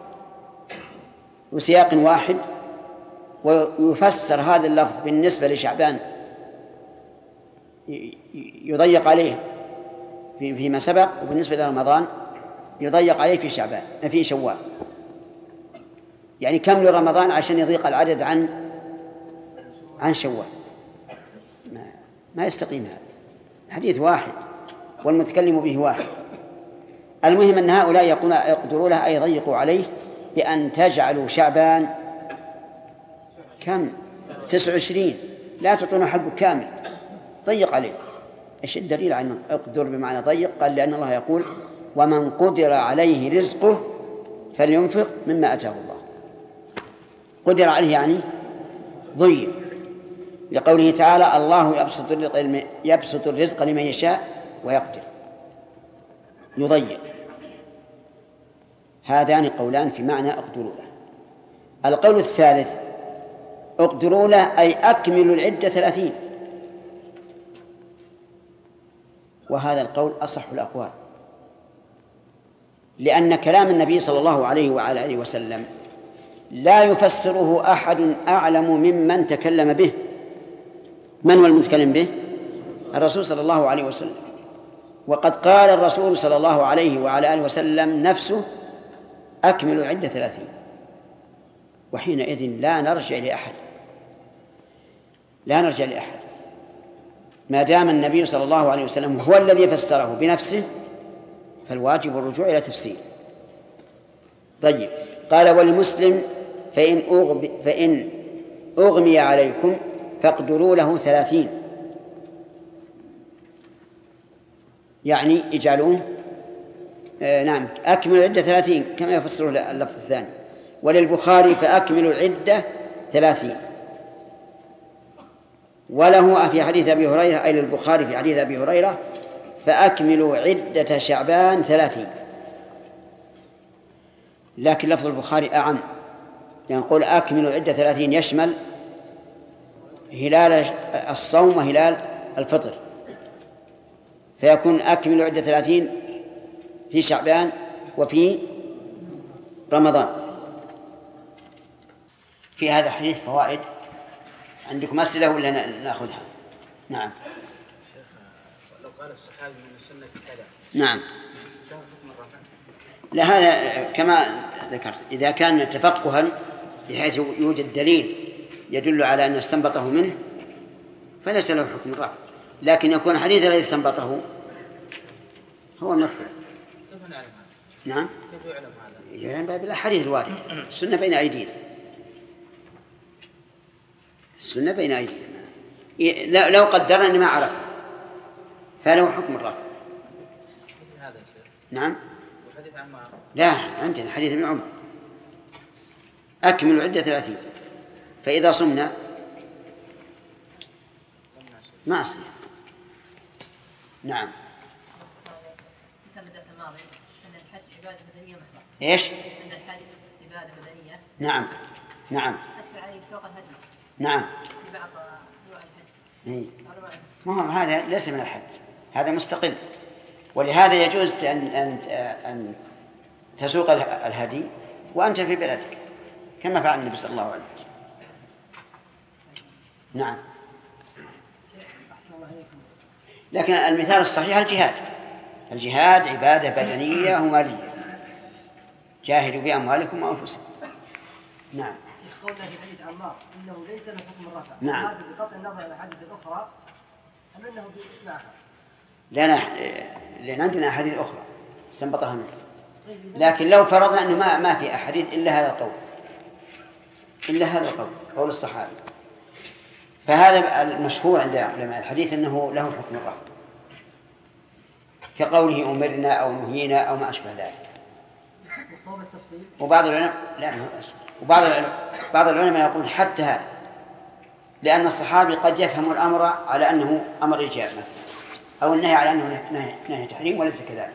[SPEAKER 3] وسياق واحد ويفسر هذا اللفظ بالنسبة لشعبان يضيق عليه فيما سبق، وبالنسبة لرمضان يضيق عليه في شعبان في شوال. يعني كمل رمضان عشان يضيق العدد عن عن شوال. ما, ما يستقيم هذا. حديث واحد والمتكلم به واحد. المهم أن هؤلاء يقولون يقدروا له أي يضيقوا عليه بأن تجعلوا شعبان كم؟ تسعة وعشرين، لا تعطونه حقه كامل، ضيق عليه. إيش الدليل على أن اقدر بمعنى ضيق؟ قال لأن الله يقول ومن قدر عليه رزقه فلينفق مما أتاه الله. قدر عليه يعني ضيق، لقوله تعالى الله يبسط الرزق, يبسط الرزق لمن يشاء ويقدر. يضيق. هذان قولان في معنى اقدروا له. القول الثالث اقدروا له أي أكملوا العدة ثلاثين، وهذا القول أصح الأقوال، لأن كلام النبي صلى الله عليه وعلى آله وسلم لا يفسره أحد أعلم ممن تكلم به. من هو المتكلم به؟ الرسول صلى الله عليه وسلم. وقد قال الرسول صلى الله عليه وعلى آله وسلم نفسه أكمل عدة ثلاثين، وحينئذ لا نرجع لأحد لا نرجع لأحد ما دام النبي صلى الله عليه وسلم هو الذي فسره بنفسه، فالواجب الرجوع إلى تفسير. طيب. قال ولمسلم فإن, أغب فإن أغمي عليكم فاقدروا له ثلاثين، يعني اجعلوه آه نعم أكمل عدة ثلاثين كما يفسره اللفظ الثاني. وللبخاري فأكملوا العدة ثلاثين. وله في حديث أبي هريرة، أي للبخاري في حديث أبي هريرة فأكملوا عدة شعبان ثلاثين. لكن لفظ البخاري أعم، يقول يعني أكملوا عدة ثلاثين يشمل هلال الصوم وهلال الفطر، فيكون أكملوا عدة ثلاثين في شعبان وفي رمضان. في هذا الحديث فوائد. عندكم أسئلة ولا نأخذها؟ نعم.
[SPEAKER 5] لو قال الصحابي من السنة كذا.
[SPEAKER 3] نعم. لا، هذا كما ذكرت إذا كان تفقها بحيث يوجد دليل يدل على أن استنبطه منه فليس له حكم الرفع، لكن يكون الحديث الذي استنبطه هو المرفوع.
[SPEAKER 5] كيف نعلم هذا؟
[SPEAKER 3] نعم.
[SPEAKER 5] كيف يعلم هذا؟
[SPEAKER 3] يعني بالحديث الوارد. السنة بين أيدينا، السنة بين أيدينا. لو قدرنا أن ما عرف فله حكم الرفع.
[SPEAKER 5] هذا الشيء.
[SPEAKER 3] نعم.
[SPEAKER 5] وحديث عن معه.
[SPEAKER 3] لا، عندنا حديث ابن عمر أكمل العدة ثلاثين، فإذا صمنا معصية. نعم. إيش؟
[SPEAKER 6] أن الحج عبادة بدنية.
[SPEAKER 3] نعم نعم.
[SPEAKER 6] أشكل عليه سوق الهدي.
[SPEAKER 3] نعم.
[SPEAKER 6] في بعض أنواع الحج.
[SPEAKER 3] إيه. ما هو هذا ليس من الحج، هذا مستقل، ولهذا يجوز أن أن أن تسوق الهدي وأنت في بلدك كما فعل النبي صلى الله عليه وسلم. نعم. لكن المثال الصحيح الجهاد. الجهاد عبادة بدنية ومالية، جاهدوا بأموالكم وأنفسكم. نعم.
[SPEAKER 4] قولنا في حديث عمار إنه ليس له حكم الرفع.
[SPEAKER 3] نعم.
[SPEAKER 4] هذا بقطع النظر إلى الحديث الأخرى أم أنه بإسماعها؟
[SPEAKER 3] لا لا، لأن عندنا أحاديث أخرى استنبطها منه، لكن لو فرضنا أنه ما ما في أحاديث إلا هذا القول، إلا هذا القول قول الصحابي، فهذا المشهور عند علماء الحديث أنه له حكم الرفع، كقوله أمرنا أو نهينا أو ما أشبه ذلك. وبعض العلماء لا ما هو أسف. وبعض العلماء بعض العلماء يقول حتى هذا، لأن الصحابي قد يفهم الأمر على أنه أمر إيجاب مثلا، أو النهي على أنه نهي, نهي تحريم وليس كذلك.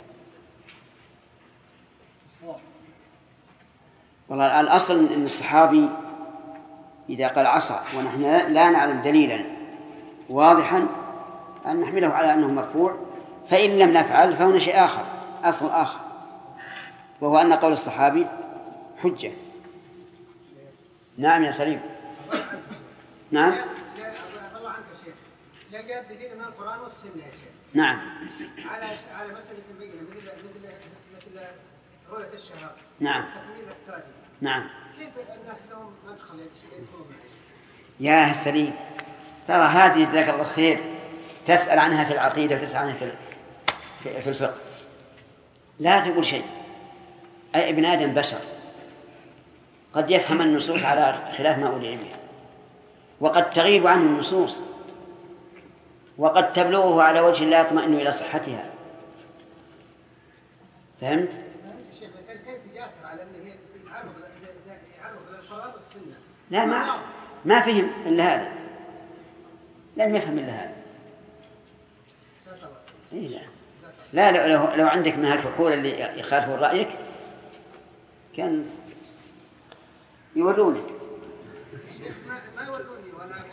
[SPEAKER 3] والله الأصل أن الصحابي إذا قال عصى ونحن لا نعلم دليلا واضحا أن نحمله على أنه مرفوع، فإن لم نفعل فهنا شيء آخر، أصل آخر، وهو أن قول الصحابي حجة. نعم يا سليم. نعم.
[SPEAKER 7] الله عنك شيخ، لا جاء دليل من القرآن والسنة يا شيخ.
[SPEAKER 3] نعم.
[SPEAKER 7] على على مسألة البينة مثل مثل مثل رؤية الشهر.
[SPEAKER 3] نعم.
[SPEAKER 7] تكميل التاج.
[SPEAKER 3] نعم.
[SPEAKER 7] كيف الناس لهم مدخل يدخلون
[SPEAKER 3] يا سليم، ترى هذه جزاك الله خير تسأل عنها في العقيدة وتسأل عنها في في الفقه، لا تقول شيء. أي ابن آدم بشر قد يفهم النصوص على خلاف ما أولي علمه، وقد تغيب عنه النصوص، وقد تبلغه على وجه لا يطمئن إلى صحتها. فهمت؟
[SPEAKER 7] شيخ كيف يجاسر على أنه يعرض يعرض القرآن والسنة؟
[SPEAKER 3] لا، ما ما فهم إلا هذا، لم يفهم إلا هذا. إيه لا. لا لو, لو عندك من هالفحول اللي يخالفوا رأيك كان يورونك.
[SPEAKER 7] ما يوروني ولا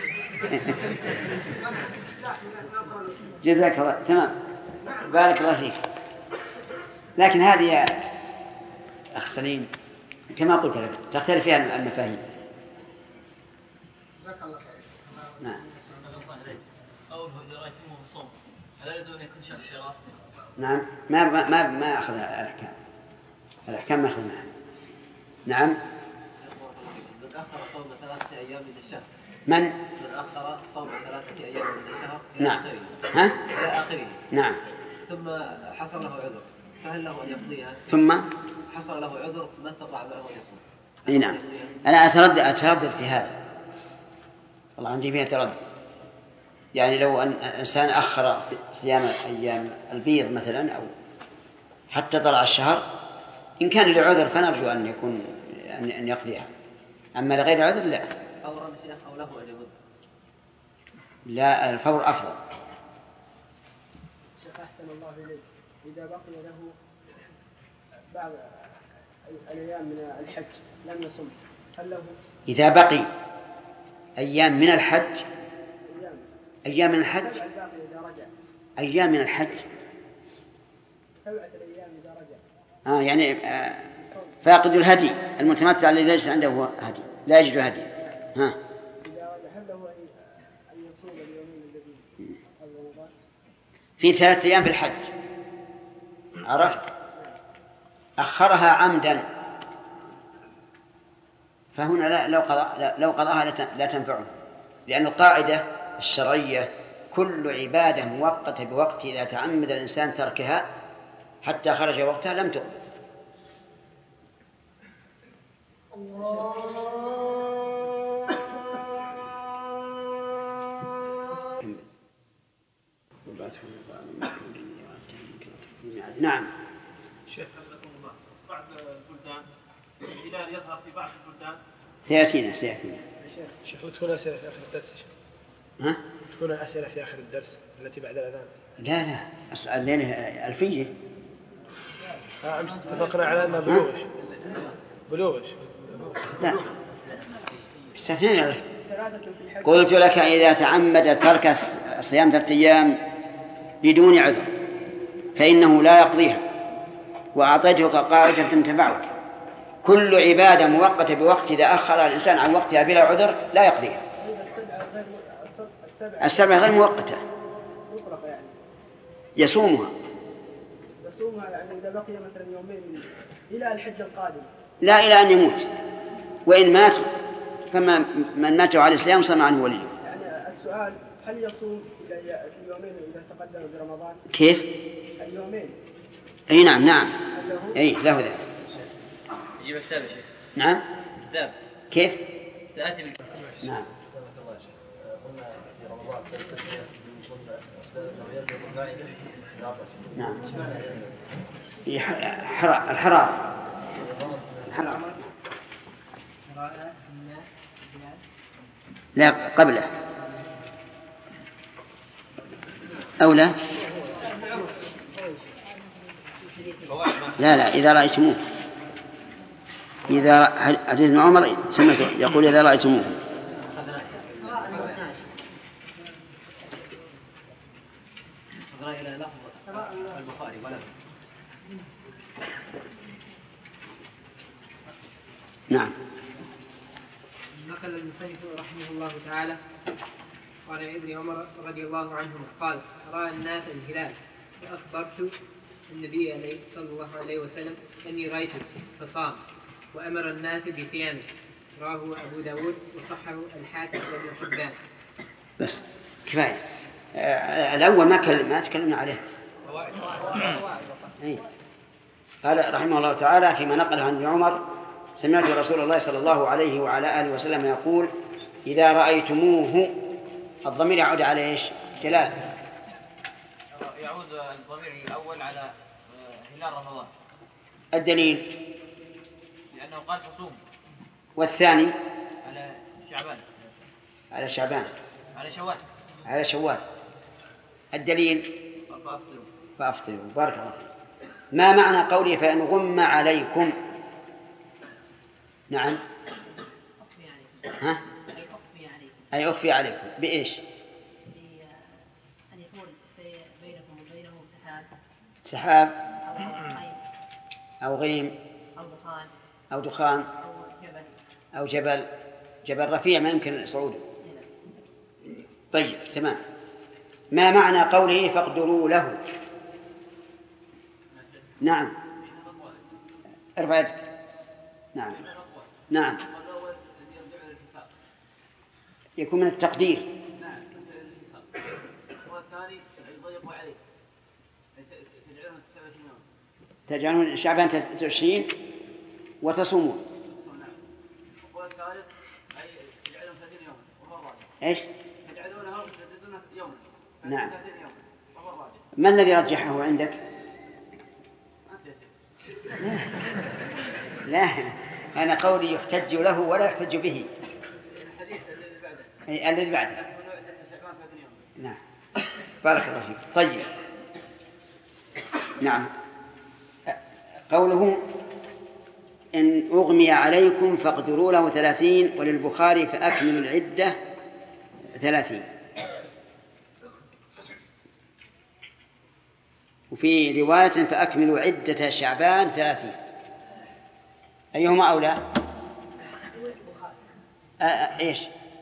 [SPEAKER 3] جزاك الله. تمام، بارك الله فيك. لكن هذه يا أخ سليم كما قلت لك تختلف فيها المفاهيم. نعم.
[SPEAKER 5] قوله إذا رأيتموه صوم هل يلزم أن يكون شخص حرام؟
[SPEAKER 3] نعم. ما ما ما أخذ الأحكام، الأحكام ما أخذناها. نعم.
[SPEAKER 5] من أخر صوم ثلاثة أيام من الشهر.
[SPEAKER 3] من؟
[SPEAKER 5] من أخر صوم ثلاثة أيام من الشهر إلى
[SPEAKER 3] نعم.
[SPEAKER 5] آخره.
[SPEAKER 3] ها؟
[SPEAKER 5] إلى آخره.
[SPEAKER 3] نعم.
[SPEAKER 5] ثم حصل له عذر فهل له أن يقضيها؟
[SPEAKER 3] ثم
[SPEAKER 5] حصل له عذر ما استطاع معه أن يصوم.
[SPEAKER 3] اي نعم. انا اتردد اتردد في هذا، والله عندي فيها تردد. يعني لو ان انسان اخر صيام ايام البيض مثلا او حتى طلع الشهر، ان كان له عذر فنرجو ان يكون أن أن يقضيها. أما لغير عذر لا.
[SPEAKER 5] فورا شيخ أو له أن يمد؟
[SPEAKER 3] لا، الفور أفضل.
[SPEAKER 2] شيخ أحسن الله إليك، إذا بقي له بعض الأيام من الحج لم يصم هل له؟
[SPEAKER 3] إذا بقي أيام من الحج أيام من الحج
[SPEAKER 2] إذا رجع
[SPEAKER 3] أيام من الحج
[SPEAKER 2] سبعة الأيام إذا رجع.
[SPEAKER 3] آه يعني آه فاقد الهدي المتمتع الذي ليس عنده هدي لا يجد هدي. ها.
[SPEAKER 2] إذا رجع هل له أن يصوم اليومين الذين قبل رمضان؟
[SPEAKER 3] في ثلاثة أيام في الحج عرفت أخرها عمدا فهنا لا لو قضى لو قضاها لا تنفعه، لأن القاعدة الشرعية كل عبادة مؤقتة بوقت إذا تعمد الإنسان تركها حتى خرج وقتها لم تقبل. نعم.
[SPEAKER 8] شيخ حفظكم الله، بعض البلدان الهلال يظهر في بعض البلدان.
[SPEAKER 3] سيأتينا سيأتينا.
[SPEAKER 2] شيخ تكون أسئلة في آخر الدرس.
[SPEAKER 3] ها؟
[SPEAKER 2] تكون أسئلة في آخر الدرس التي بعد الأذان.
[SPEAKER 3] لا لا أسأل لين ألفية.
[SPEAKER 2] آه أمس اتفقنا على أنها بلوغ. بلوغ.
[SPEAKER 3] لا. استثنين. قلت لك إذا تعمد ترك صيام ثلاثة أيام بدون عذر فإنه لا يقضيها، وأعطيتك قاعدة تنفعك. كل عبادة مؤقتة بوقت إذا أخر الإنسان عن وقتها بلا عذر لا يقضيها. السبع غير مؤقتة يصومها.
[SPEAKER 2] يصومها يعني إذا بقي مثلا يومين إلى الحج القادم.
[SPEAKER 3] لا إلى أن يموت، وإن مات فما من مات على الإسلام صام عنه وليه.
[SPEAKER 2] يعني السؤال هل يصوم إلى اليومين إذا تقدم برمضان؟
[SPEAKER 3] كيف؟
[SPEAKER 2] اليومين.
[SPEAKER 3] أي نعم نعم. أي له ذا.
[SPEAKER 5] يجيب الكتاب يا شيخ.
[SPEAKER 3] نعم.
[SPEAKER 5] كتاب.
[SPEAKER 3] كيف؟
[SPEAKER 5] سآتي بالكتاب.
[SPEAKER 3] نعم. نعم. الحرارة الحرارة لا قبله أو لا لا لا إذا رأيتموه إذا حديث ابن عمر سمعت يقول إذا رأيتموه. نعم.
[SPEAKER 9] نقل المصنف رحمه الله تعالى قال ابن عمر رضي الله عنهما قال رأى الناس الهلال فأخبرت النبي صلى الله عليه وسلم أني رأيته فصام وأمر الناس بصيامه. رواه أبو داود وصحه الحاكم وابن حبان.
[SPEAKER 3] بس كفاية. الأول ما ما تكلمنا عليه. قال رحمه الله تعالى فيما نقله عن ابن عمر سمعت رسول الله صلى الله عليه وعلى آله وسلم يقول إذا رأيتموه. الضمير يعود على إيش؟ جلال.
[SPEAKER 5] يعود الضمير الأول على هلال رمضان.
[SPEAKER 3] الدليل؟
[SPEAKER 5] لأنه قال فصوم.
[SPEAKER 3] والثاني؟
[SPEAKER 5] على شعبان.
[SPEAKER 3] على شعبان.
[SPEAKER 5] على شوال.
[SPEAKER 3] على شوال. الدليل؟
[SPEAKER 5] فأفطروا.
[SPEAKER 3] فأفطروا. بارك الله فيك. ما معنى قوله فإن غم عليكم؟ نعم. ها؟ أي أخفي عليكم بإيش؟
[SPEAKER 6] أن يكون بينكم وبينه سحاب.
[SPEAKER 3] سحاب أو غيم
[SPEAKER 6] أو دخان
[SPEAKER 3] أو دخان
[SPEAKER 6] أو جبل
[SPEAKER 3] أو جبل جبل رفيع ما يمكن صعوده. طيب تمام. ما معنى قوله فاقدروا له؟ نعم. ارفع يدك. نعم نعم. يكون من التقدير.
[SPEAKER 5] نعم. والثاني يضيق عليه. تجعلون تسعين يوم.
[SPEAKER 3] تجعلون شعبان تسعين وتصومون.
[SPEAKER 5] والثالث أي تجعلون ثلاثين يوم ومرة.
[SPEAKER 3] إيش؟
[SPEAKER 5] تجعلونها وتزيدون يوم.
[SPEAKER 3] نعم.
[SPEAKER 5] يوم ومرة.
[SPEAKER 3] ما الذي رجحه عندك؟ لا أنا قولي يحتج له ولا يحتج به.
[SPEAKER 8] الحديث الذي بعده.
[SPEAKER 3] أي الذي بعده. نعم. بارك الله فيك. طيب. نعم. قوله إن أغمي عليكم فاقدروا له ثلاثين، وللبخاري فأكملوا العدة ثلاثين. وفي رواية فأكملوا عدة شعبان ثلاثين. أيهما أولى؟ آه آه إيش؟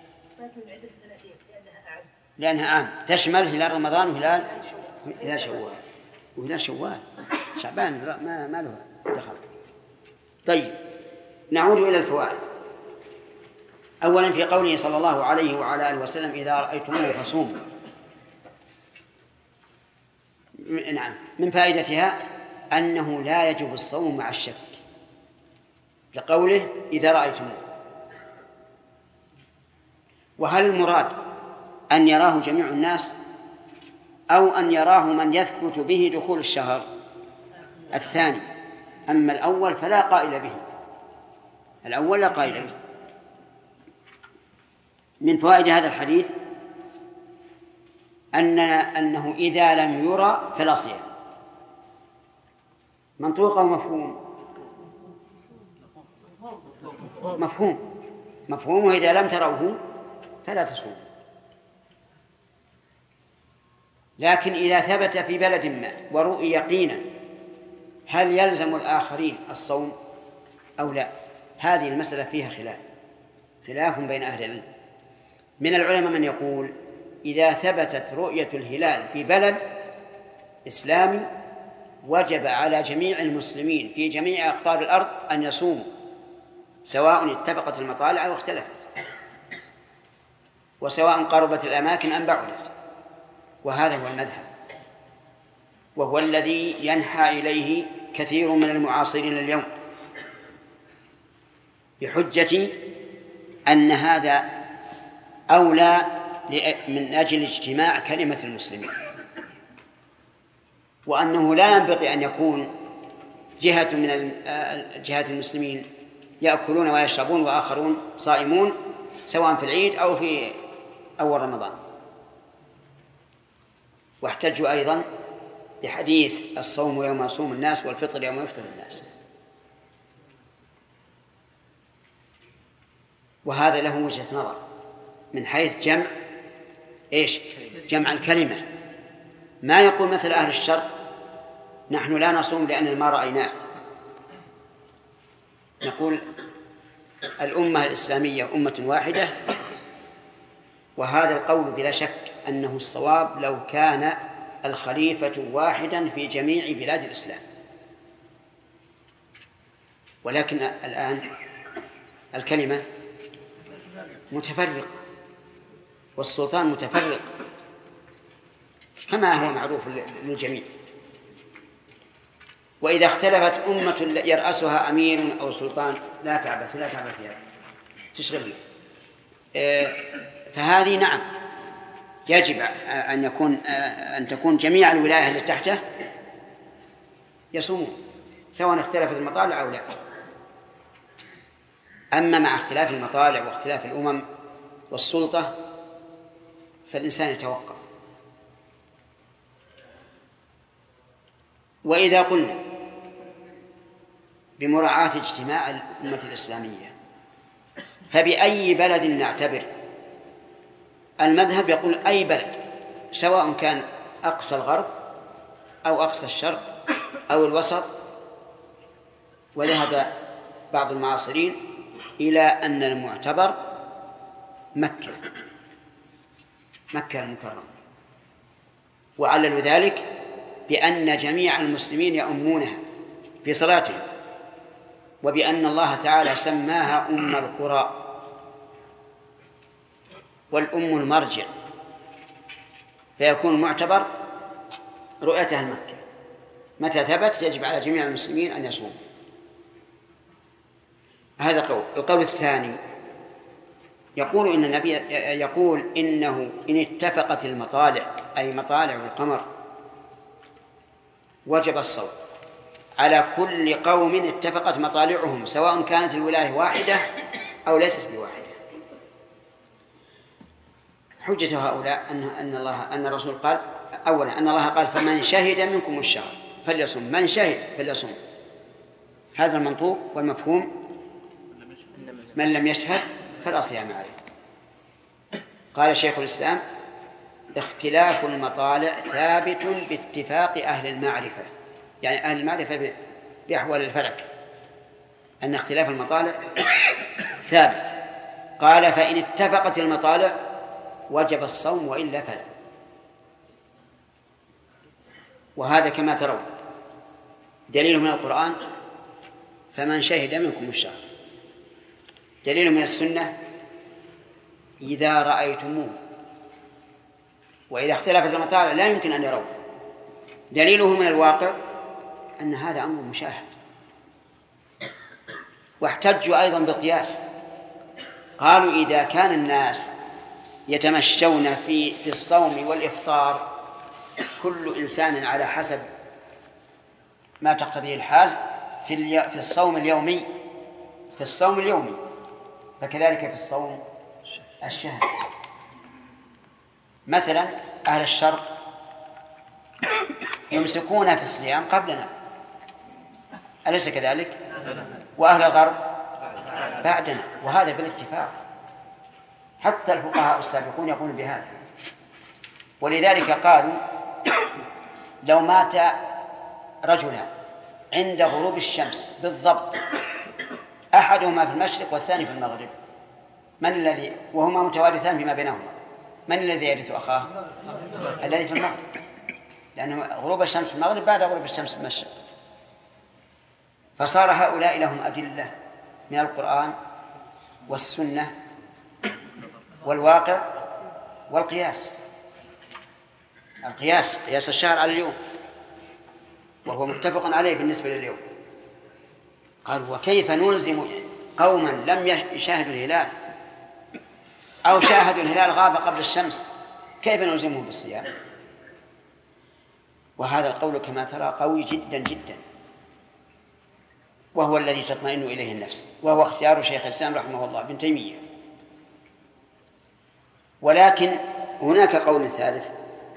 [SPEAKER 3] لأنها عام تشمل هلال رمضان وهلال هلال شوال وهلال شوال. شعبان ما ما له دخل. طيب نعود إلى الفوائد. أولا في قوله صلى الله عليه وعلى آله وسلم إذا رأيتموه فصوموا. نعم من فائدتها أنه لا يجب الصوم مع الشك لقوله إذا رأيتموه. وهل المراد أن يراه جميع الناس أو أن يراه من يثبت به دخول الشهر الثاني؟ أما الأول فلا قائل به، الأول لا قائل به. من فوائد هذا الحديث أن أنه إذا لم يرى فلا صيام. منطوق أو مفهوم؟ مفهوم. مفهومه إذا لم تروه فلا تصوم. لكن إذا ثبت في بلد ما ورؤي يقينا هل يلزم الآخرين الصوم أو لا؟ هذه المسألة فيها خلاف خلاف بين أهل العلم. من العلماء من يقول إذا ثبتت رؤية الهلال في بلد إسلامي وجب على جميع المسلمين في جميع أقطار الأرض أن يصوموا سواء اتفقت المطالع أو اختلفت، وسواء قربت الأماكن أم بعدت. وهذا هو المذهب، وهو الذي ينحى إليه كثير من المعاصرين اليوم بحجة أن هذا أولى من أجل اجتماع كلمة المسلمين، وأنه لا ينبغي أن يكون جهة من جهات المسلمين يأكلون ويشربون وآخرون صائمون سواء في العيد أو في أول رمضان. واحتجوا أيضا بحديث الصوم يوم يصوم الناس والفطر يوم يفطر الناس، وهذا له وجهة نظر من حيث جمع إيش؟ جمع الكلمة. ما يقول مثل أهل الشرق نحن لا نصوم لأننا ما رأيناه. نقول الأمة الإسلامية أمة واحدة، وهذا القول بلا شك أنه الصواب لو كان الخليفة واحدا في جميع بلاد الإسلام. ولكن الآن الكلمة متفرق والسلطان متفرق كما هو معروف للجميع. وإذا اختلفت أمة يرأسها أمير أو سلطان لا تعبث لا تعبث فيها تشغل. فهذه نعم يجب أن يكون أن تكون جميع الولاية التي تحته يصومون سواء اختلفت المطالع أو لا. أما مع اختلاف المطالع واختلاف الأمم والسلطة فالإنسان يتوقف. وإذا قلنا بمراعاة اجتماع الأمة الإسلامية فبأي بلد نعتبر؟ المذهب يقول أي بلد سواء كان أقصى الغرب أو أقصى الشرق أو الوسط. وذهب بعض المعاصرين إلى أن المعتبر مكة مكة المكرمة، وعللوا ذلك بأن جميع المسلمين يؤمونها في صلاتهم، وبأن الله تعالى سماها أم القرى والأم المرجع، فيكون معتبر رؤيتها المكة. متى ثبت يجب على جميع المسلمين أن يصوموا. هذا قول. القول الثاني يقول إن النبي يقول إنه إن اتفقت المطالع أي مطالع القمر وجب الصوم على كل قوم اتفقت مطالعهم سواء كانت الولاية واحدة أو ليست بواحدة. حجة هؤلاء أن أن الله أن الرسول قال أولا أن الله قال فمن شهد منكم الشهر فليصم، من شهد فليصم، هذا المنطوق والمفهوم. من لم يشهد فلا صيام عليه. قال شيخ الإسلام اختلاف المطالع ثابت باتفاق أهل المعرفة، يعني أهل المعرفة بأحوال الفلك أن اختلاف المطالع ثابت. قال فإن اتفقت المطالع وجب الصوم وإلا فلا. وهذا كما ترون دليل من القرآن فمن شهد منكم الشهر، دليل من السنة إذا رأيتموه، وإذا اختلفت المطالع لا يمكن أن يروه، دليله من الواقع أن هذا أمر مشاهد. واحتجوا أيضا بالقياس، قالوا إذا كان الناس يتمشون في في الصوم والإفطار كل إنسان على حسب ما تقتضيه الحال في في الصوم اليومي في الصوم اليومي فكذلك في الصوم الشهري. مثلا أهل الشرق يمسكون في الصيام قبلنا أليس كذلك؟ وأهل الغرب بعدنا، وهذا بالاتفاق، حتى الفقهاء السابقون يقولون بهذا. ولذلك قالوا لو مات رجلان عند غروب الشمس بالضبط أحدهما في المشرق والثاني في المغرب، من الذي وهما متوارثان فيما بينهما من الذي يرث أخاه؟ الذي في المغرب، لأن غروب الشمس في المغرب بعد غروب الشمس في المشرق. فصار هؤلاء لهم أدلة من القرآن والسنة والواقع والقياس. القياس قياس الشهر على اليوم وهو متفق عليه بالنسبة لليوم. قال وكيف نلزم قوما لم يشاهدوا الهلال أو شاهدوا الهلال غاب قبل الشمس، كيف نلزمهم بالصيام؟ وهذا القول كما ترى قوي جدا جدا، وهو الذي تطمئن إليه النفس، وهو اختيار شيخ الإسلام رحمه الله ابن تيمية. ولكن هناك قول ثالث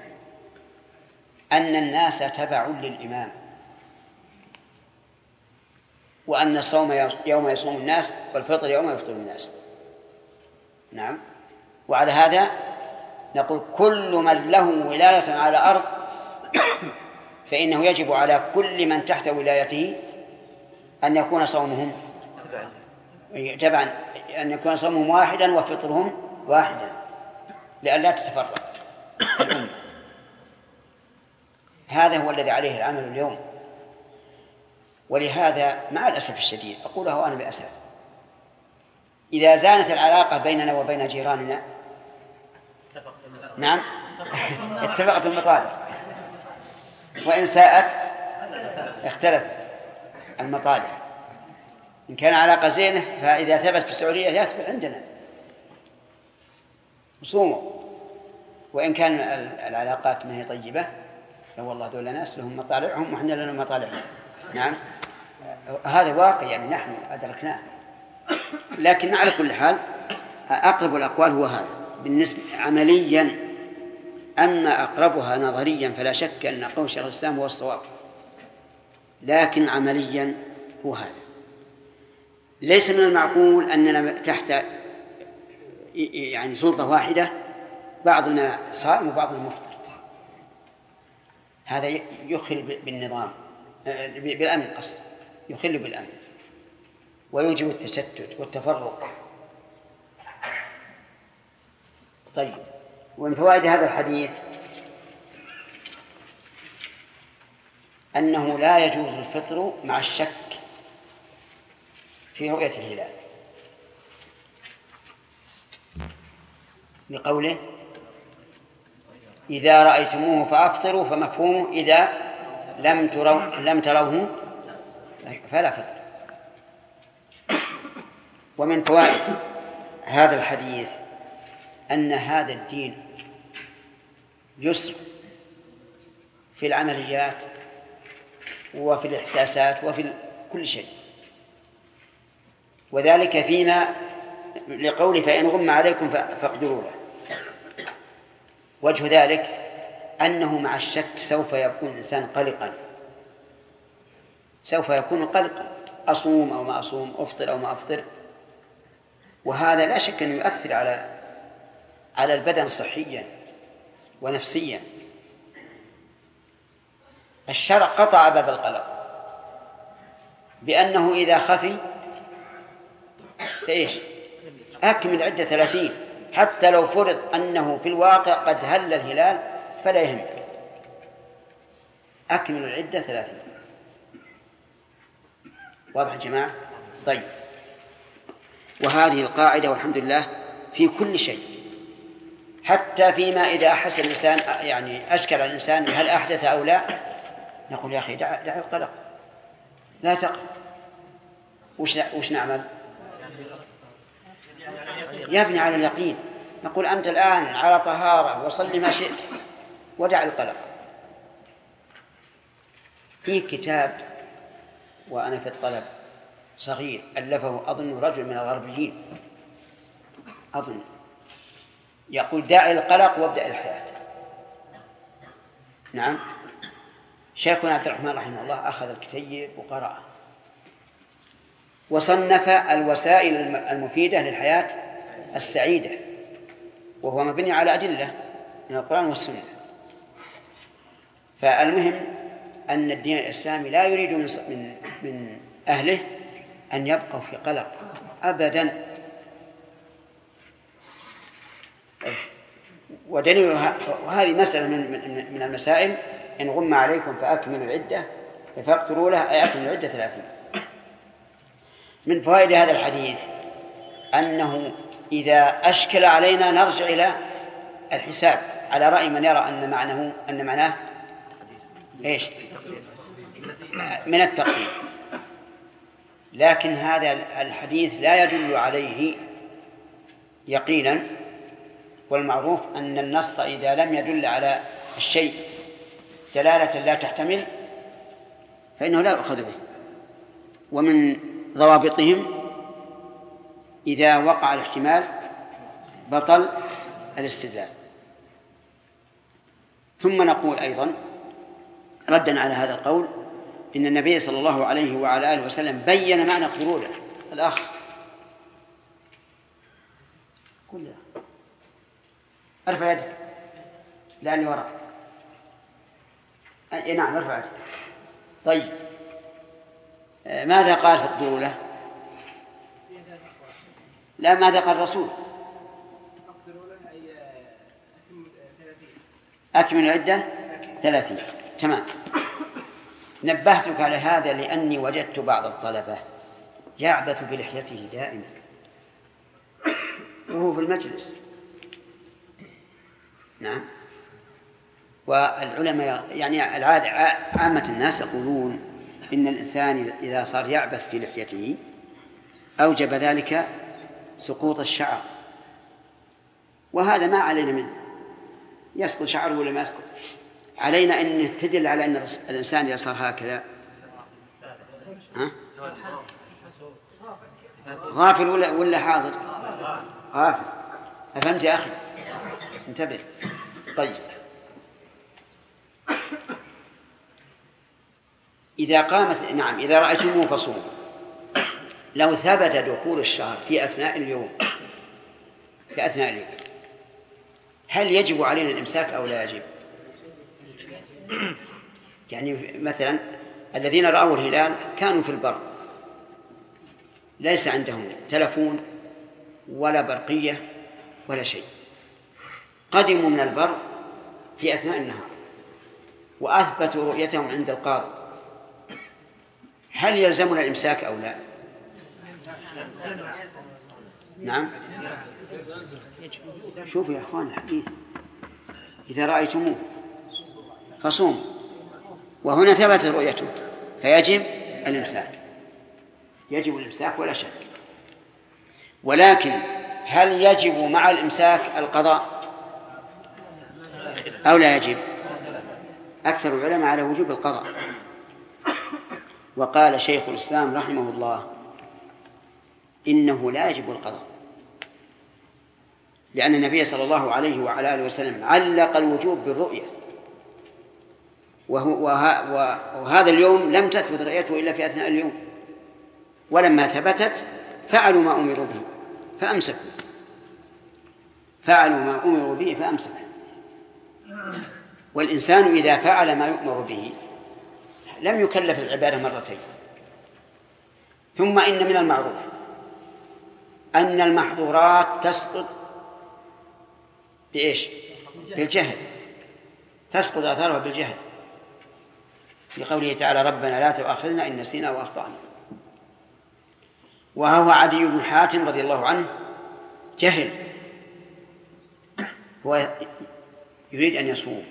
[SPEAKER 3] أن الناس تبع للإمام، وأن الصوم يوم يصوم الناس والفطر يوم يفطر الناس. نعم، وعلى هذا نقول كل من له ولاية على أرض فإنه يجب على كل من تحت ولايته أن يكون صومهم تبعا، أن يكون صومهم واحدا وفطرهم واحدا لئلا تتفرق الأمة. هذا هو الذي عليه العمل اليوم. ولهذا مع الأسف الشديد أقوله أنا بأسف، إذا زانت العلاقة بيننا وبين جيراننا نعم اتفقت المطالب، وإن ساءت اختلفت المطالب. إن كان علاقة زينة فإذا ثبت في السعودية يثبت عندنا وصوموا، وإن كان العلاقات ما هي طيبة والله دول ناس لهم مطالعهم وإحنا لنا مطالعهم. نعم، هذا واقع يعني نحن أدركناه. لكن على كل حال أقرب الأقوال هو هذا بالنسبة عمليا، أما أقربها نظريا فلا شك أن قول شيخ الإسلام هو الصواب، لكن عمليا هو هذا. ليس من المعقول أننا تحت يعني سلطة واحدة بعضنا صائم وبعضنا مفطر، هذا يخل بالنظام بالأمن، قصد يخل بالأمن ويوجب التشتت والتفرق. طيب، ومن فوائد هذا الحديث أنه لا يجوز الفطر مع الشك في رؤية الهلال، لقوله إذا رأيتموه فأفطروا، فمفهومه إذا لم تروا لم تروه فلا فطر. ومن فوائد هذا الحديث أن هذا الدين يسر في العمليات وفي الإحساسات وفي كل شيء. وذلك فيما لقول فإن غم عليكم فاقدروا له. وجه ذلك أنه مع الشك سوف يكون الإنسان قلقا، سوف يكون قلقا، أصوم أو ما أصوم، أفطر أو ما أفطر، وهذا لا شك أنه يؤثر على على البدن صحيا ونفسيا. الشرع قطع باب القلق بأنه إذا خفي فإيش؟ أكمل عدة ثلاثين، حتى لو فرض أنه في الواقع قد هل الهلال فلا يهمك، أكمل العدة ثلاثين. واضح يا جماعة؟ طيب، وهذه القاعدة والحمد لله في كل شيء، حتى فيما إذا أحس الإنسان يعني أشكل على الإنسان هل أحدث أو لا، نقول يا أخي دع, دع القلق، لا تقل. وش, وش نعمل؟ يبني على اليقين. نقول أنت الآن على طهارة وصل ما شئت ودع القلق. في كتاب وأنا في الطلب صغير ألفه أظن رجل من الغربيين أظن، يقول دع القلق وابدأ الحياة. نعم، شيخنا عبد الرحمن رحمه الله أخذ الكتيب وقرأه وصنف الوسائل المفيدة للحياة السعيدة، وهو مبني على أدلة من القرآن والسنة. فالمهم أن الدين الإسلامي لا يريد من من أهله أن يبقوا في قلق أبدا. ودليل وهذه مسألة من من المسائل إن غم عليكم فأكملوا العدة فاقدروا لها، أي أكملوا العدة ثلاثين. من فوائد هذا الحديث أنه إذا أشكل علينا نرجع إلى الحساب، على رأي من يرى أن معناه أن معناه إيش؟ من التقدير. لكن هذا الحديث لا يدل عليه يقينا، والمعروف أن النص إذا لم يدل على الشيء دلالة لا تحتمل فإنه لا يؤخذ به. ومن ضوابطهم إذا وقع الاحتمال بطل الاستدلال. ثم نقول أيضا ردا على هذا القول إن النبي صلى الله عليه وعلى آله وسلم بين معنى قروله. الأخ كلها ارفع يدك لأني وراء. أي نعم ارفع يدك. طيب ماذا قال في قروله؟ لا، ماذا قال الرسول؟ أكمل العدة ثلاثين. تمام. نبهتك على هذا لأني وجدت بعض الطلبة يعبث بلحيته دائما وهو في المجلس. نعم. والعلماء يعني العادة عامة الناس يقولون إن الإنسان إذا صار يعبث في لحيته أوجب ذلك سقوط الشعر، وهذا ما علينا منه، يسقط شعره ولا ما يسقط. علينا أن نتدل على أن الإنسان إذا صار هكذا ها؟ غافل ولا ولا حاضر؟ غافل. أفهمت يا أخي؟ انتبه. طيب، إذا قامت نعم إذا رأيتموه فصوموا. لو ثبت دخول الشهر في أثناء اليوم في أثناء اليوم هل يجب علينا الإمساك أو لا يجب؟ يعني مثلا الذين رأوا الهلال كانوا في البر، ليس عندهم تلفون ولا برقية ولا شيء، قدموا من البر في أثناء النهار وأثبتوا رؤيتهم عند القاضي، هل يلزمنا الإمساك أو لا؟ نعم. شوفوا يا أخوان الحديث إذا رأيتموه فصوموا، وهنا ثبت رؤيته فيجب الإمساك، يجب الإمساك ولا شك. ولكن هل يجب مع الإمساك القضاء أو لا يجب؟ أكثر العلماء على وجوب القضاء، وقال شيخ الإسلام رحمه الله إنه لا يجب القضاء، لأن النبي صلى الله عليه وعلى آله وسلم علق الوجوب بالرؤية، وهو وهذا اليوم لم تثبت رؤيته إلا في أثناء اليوم، ولما ثبتت فعلوا ما أمروا به فأمسكوا فعلوا ما أمروا به فأمسكوا. والإنسان إذا فعل ما يؤمر به لم يكلف العبادة مرتين. ثم إن من المعروف أن المحظورات تسقط بإيش؟ بالجهل، تسقط آثارها بالجهل، في قوله تعالى ربنا لا تؤاخذنا إن نسينا وأخطأنا. وهو عدي بن حاتم رضي الله عنه جهل، هو يريد أن يصوم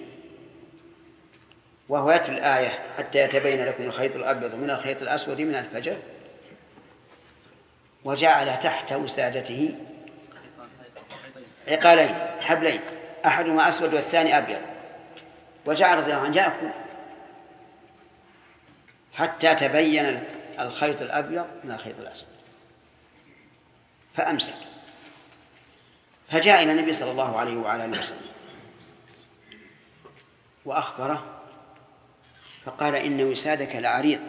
[SPEAKER 3] وهو يتلو الآية حتى يتبين لكم الخيط الأبيض من الخيط الأسود من الفجر، وجعل تحت وسادته عقالين حبلين أحدهما أسود والثاني أبيض، وجعل رضي الله عنه يأكل حتى تبين الخيط الأبيض من الخيط الأسود فأمسك. فجاء إلى النبي صلى الله عليه وعلى آله وسلم وأخبره فقال إن وسادك لعريض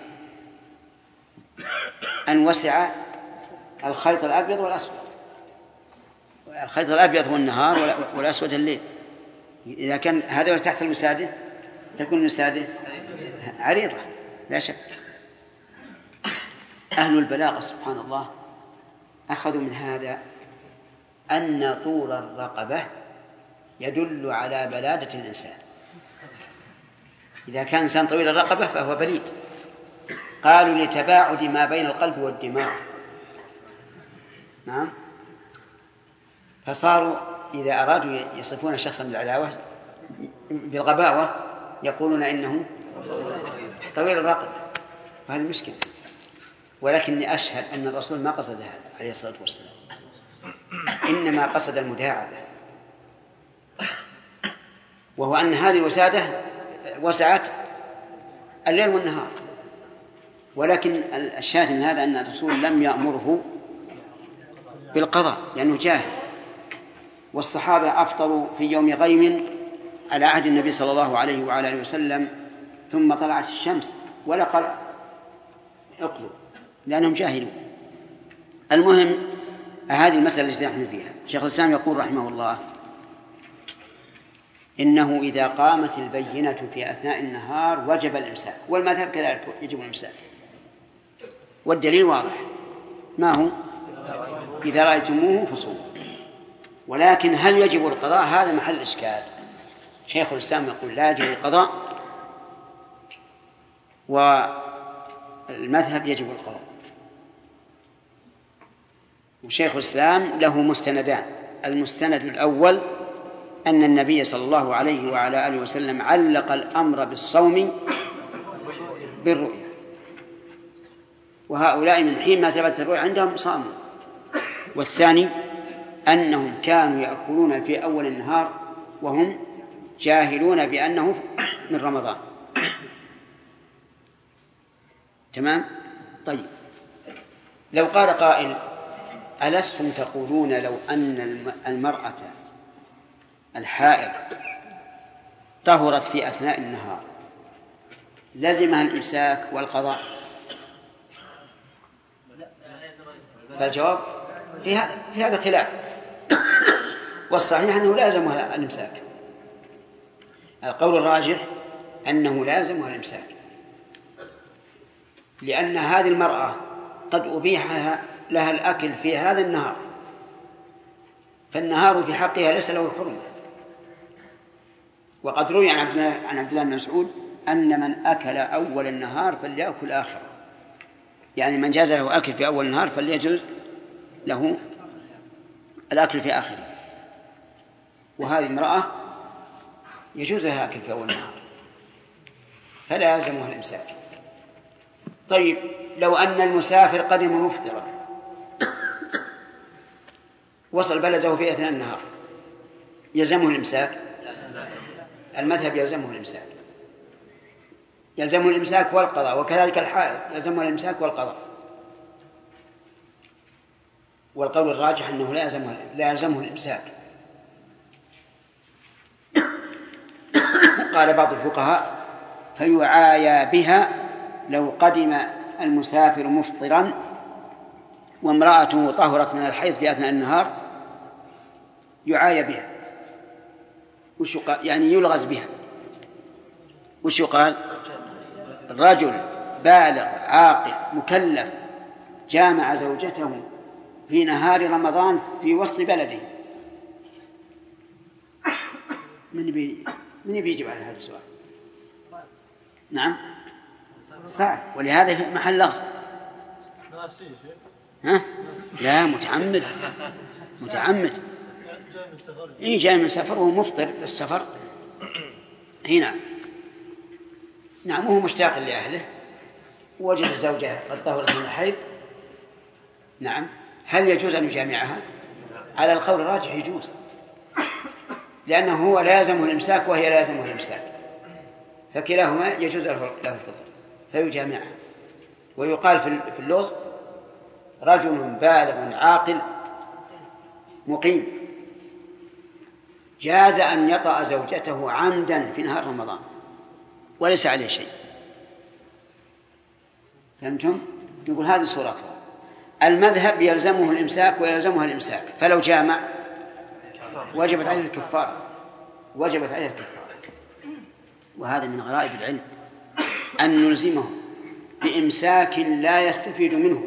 [SPEAKER 3] أن وسع الخيط الأبيض والأسود. الخيط الأبيض هو النهار والأسود الليل، إذا كان هذا تحت الوسادة تكون الوسادة عريضة لا شك. أهل البلاغة سبحان الله أخذوا من هذا أن طول الرقبة يدل على بلادة الإنسان. إذا كان إنسان طويل الرقبة فهو بليد. قالوا لتباعد ما بين القلب والدماغ. نعم. فصاروا إذا أرادوا يصفون شخصا بالعداوة بالغباوة يقولون إنه طويل الرقبة، وهذا مشكلة. ولكني أشهد أن الرسول ما قصد هذا عليه الصلاة والسلام، إنما قصد المداعبة، وهو أن هذه الوسادة وسعت الليل والنهار. ولكن الشاهد من هذا أن الرسول لم يأمره بالقضاء لأنه جاهل. والصحابة أفطروا في يوم غيم على عهد النبي صلى الله عليه وعلى آله وسلم، ثم طلعت الشمس ولا قال اقضوا لأنهم جاهلون. المهم هذه المسألة التي نحن فيها. شيخ الإسلام يقول رحمه الله إنه إذا قامت البينة في أثناء النهار وجب الإمساك، والمذهب كذلك يجب الإمساك، والدليل واضح ما هو؟ إذا رأيتموه فصوموا. ولكن هل يجب القضاء؟ هذا محل إشكال. شيخ الإسلام يقول لا يجب القضاء، والمذهب يجب القضاء. وشيخ الإسلام له مستندان. المستند الأول أن النبي صلى الله عليه وعلى آله وسلم علق الأمر بالصوم بالرؤيا، وهؤلاء من حين ما ثبت الرؤيا عندهم صاموا. والثاني أنهم كانوا يأكلون في أول النهار وهم جاهلون بأنه من رمضان. تمام؟ طيب، لو قال قائل ألستم تقولون لو أن المرأة الحائض طهرت في أثناء النهار لزمها الإمساك والقضاء؟ فالجواب في هذا في هذا خلاف، والصحيح أنه لازمها الإمساك. القول الراجح أنه لازمها الإمساك، لأن هذه المرأة قد أبيح لها الأكل في هذا النهار، فالنهار في حقها ليس له حرمة. وقد روي عن عبد الله بن مسعود أن من أكل أول النهار فليأكل آخره، يعني من جاز له أكل في أول النهار فليجوز له الأكل في آخره. وهذه امرأة يجوز لها أكل في أول النهار فلا يلزمها الإمساك. طيب، لو أن المسافر قدم مفطرا وصل بلده في أثناء النهار يلزمه الإمساك؟ المذهب يلزمه الإمساك. يلزمه الإمساك والقضاء، وكذلك الحائض يلزمه الإمساك والقضاء. والقول الراجح أنه لا يلزمه لا يلزمه الإمساك. قال بعض الفقهاء: فيعايا بها لو قدم المسافر مفطرا وامرأته طهرت من الحيض في أثناء النهار، يعايا بها، وش قال؟ يعني يلغز بها. وش قال؟ الرجل بالغ عاقل مكلف جامع زوجته في نهار رمضان في وسط بلده. من بي من بيجيب على هذا السؤال؟ نعم صعب، ولهذا محل لغز. ها؟ لا، متعمد متعمد إيه جاي من سفر وهو مفطر في السفر هنا. نعم، وهو مشتاق لأهله ووجد الزوجة قد طهرت من الحيض. نعم، هل يجوز أن يجامعها؟ على القول الراجح يجوز، لأنه هو لا يلزمه الإمساك وهي لا يلزمه الإمساك، فكلاهما يجوز له الفطر فيجامعها. ويقال في اللغز: رجل بالغ عاقل مقيم جاز أن يطأ زوجته عمدا في نهار رمضان وليس عليه شيء. فهمتم؟ نقول هذه صورتها. المذهب يلزمه الإمساك ويلزمها الإمساك، فلو جامع وجبت عليه الكفارة وجبت عليه الكفارة. وهذا من غرائب العلم أن نلزمه بإمساك لا يستفيد منه،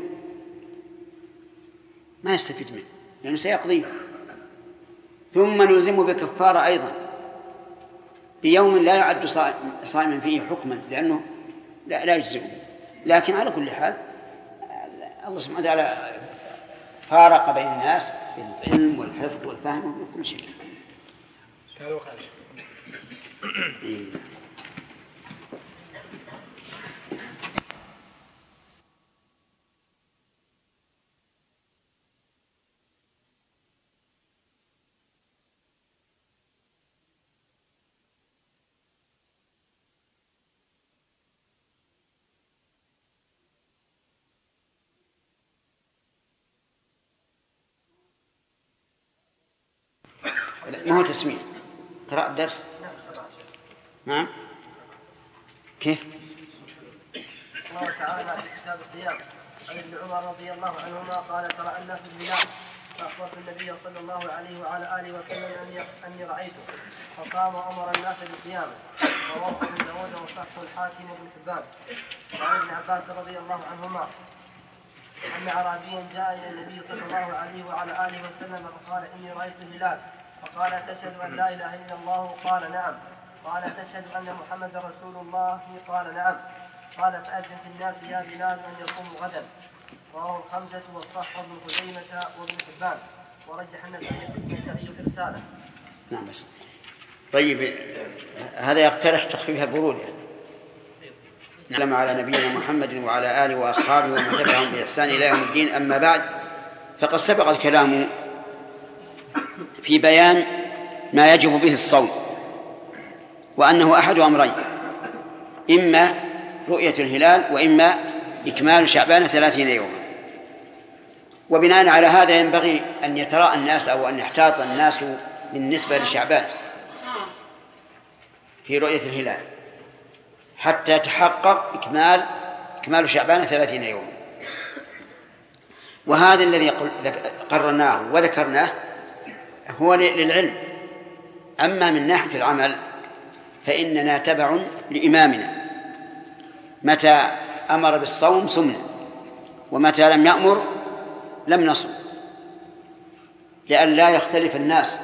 [SPEAKER 3] ما يستفيد منه لأنه سيقضيه، ثم نلزمه بكفارة أيضا بيوم لا يعد صائما فيه حكما لأنه لا, لا يجزئه. لكن على كل حال الله سبحانه وتعالى فارق بين الناس بالعلم والحفظ والفهم وكل شيء. ما هو تسمية قراءة درس؟ نعم. كيف؟
[SPEAKER 4] الله تعالى في كتاب الصيام عن ابن عمر رضي الله عنهما قال: ترى الناس الهلال فأخبرت النبي صلى الله عليه وعلى آله وسلم أني رأيته فصام وأمر الناس بصيامه. رواه ابن داود وصححه الحاكم وابن حبان. وعن ابن عباس رضي الله عنهما أن أعرابيا جاء إلى النبي صلى الله عليه وعلى آله وسلم فقال: إني رأيت الهلال. فقال: تشهد أن لا إله إلا الله؟ قال: نعم. قال: تشهد أن محمد رسول الله؟ قال: نعم. قال: فأذن في الناس يا بلال أن يقوموا غدا. رواه الخمسة والصحح ابن خزيمة وابن حبان ورجح النسائي في رسالة.
[SPEAKER 3] نعم بس. طيب هذا يقترح تخفيف البرود. نعلم على نبينا محمد وعلى آله وأصحابه ومن تبعهم بإحسان إلى يوم الدين. أما بعد، فقد سبق الكلام في بيان ما يجب به الصوم، وأنه أحد أمرين: إما رؤية الهلال وإما إكمال شعبان ثلاثين يوما. وبناء على هذا ينبغي أن يتراءى الناس أو أن يحتاط الناس بالنسبة لشعبان في رؤية الهلال حتى يتحقق إكمال إكمال شعبان ثلاثين يوما. وهذا الذي قررناه وذكرناه هو للعلم. أما من ناحية العمل فإننا تبع لإمامنا، متى أمر بالصوم صمنا، ومتى لم يأمر لم نصم، لئلا يختلف الناس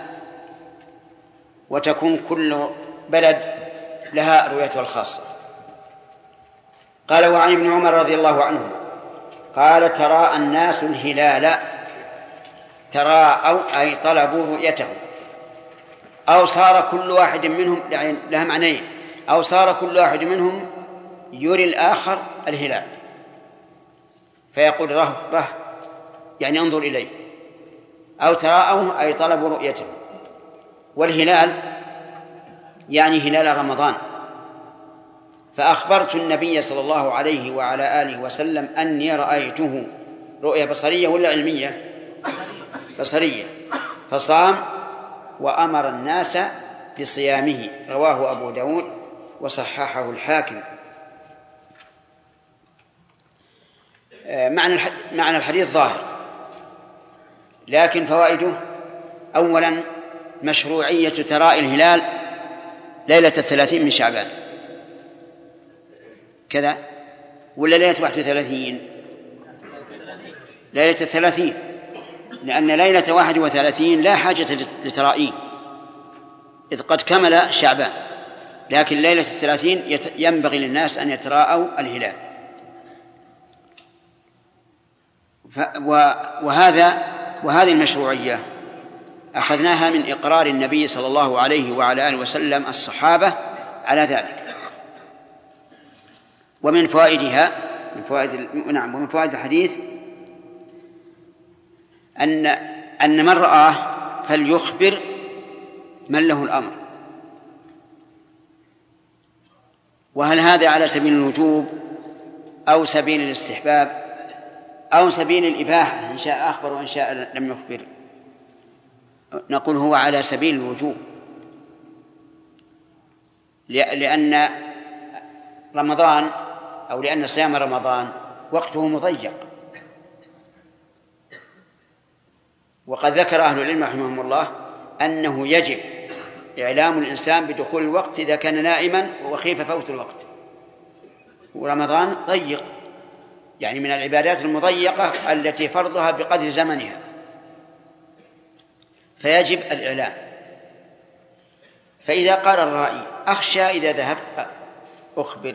[SPEAKER 3] وتكون كل بلد لها رؤيتها الخاصة. قال: وعن ابن عمر رضي الله عنه قال: تراءى الناس الهلال. تراءوا أي طلبوا رؤيته، أو صار كل واحد منهم لها معنيين: أو صار كل واحد منهم يري الآخر الهلال فيقول ره ره يعني انظر إليه، أو تراءوا أي طلبوا رؤيته. والهلال يعني هلال رمضان، فأخبرت النبي صلى الله عليه وعلى آله وسلم أني رأيته رؤية بصرية ولا علمية؟ بصرية. فصام وأمر الناس بصيامه. رواه أبو داود وصححه الحاكم. معنى الحديث ظاهر، لكن فوائده: أولا مشروعية تراء الهلال ليلة الثلاثين من شعبان كذا، ولا ليلة واحد وثلاثين؟ ليلة الثلاثين، لأن ليلة واحد وثلاثين لا حاجة لترائيه إذ قد كمل شعبان، لكن ليلة الثلاثين ينبغي للناس أن يتراءوا الهلال. وهذا وهذه المشروعية أخذناها من إقرار النبي صلى الله عليه وعلى آله وسلم الصحابة على ذلك. ومن فوائدها من فوائد نعم ومن فوائد الحديث أن أن من رآه فليخبر من له الأمر. وهل هذا على سبيل الوجوب أو سبيل الاستحباب أو سبيل الإباحة؟ إن شاء أخبر وإن شاء لم يخبر. نقول هو على سبيل الوجوب، لأن رمضان أو لأن صيام رمضان وقته مضيق، وقد ذكر أهل العلم رحمهم الله أنه يجب إعلام الإنسان بدخول الوقت إذا كان نائما وخيف فوت الوقت. ورمضان ضيق، يعني من العبادات المضيقة التي فرضها بقدر زمنها، فيجب الإعلام. فإذا قال الرائي: أخشى إذا ذهبت أخبر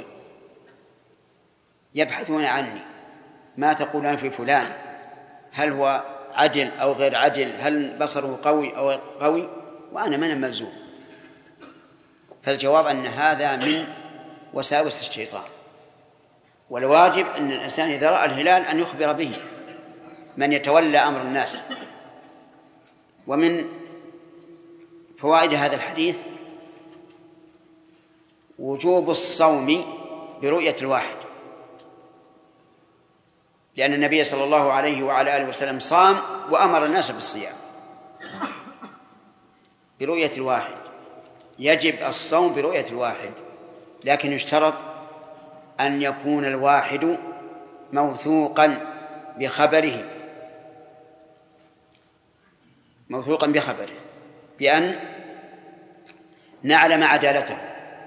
[SPEAKER 3] يبحثون عني، ما تقولون في فلان، هل هو عدل أو غير عدل، هل بصره قوي أو قوي، وأنا من الملزوم. فالجواب أن هذا من وساوس الشيطان، والواجب أن الإنسان إذا رأى الهلال أن يخبر به من يتولى أمر الناس. ومن فوائد هذا الحديث وجوب الصوم برؤية الواحد، لأن النبي صلى الله عليه وعلى آله وسلم صام وأمر الناس بالصيام برؤية الواحد. يجب الصوم برؤية الواحد، لكن يشترط أن يكون الواحد موثوقا بخبره موثوقا بخبره بأن نعلم عدالته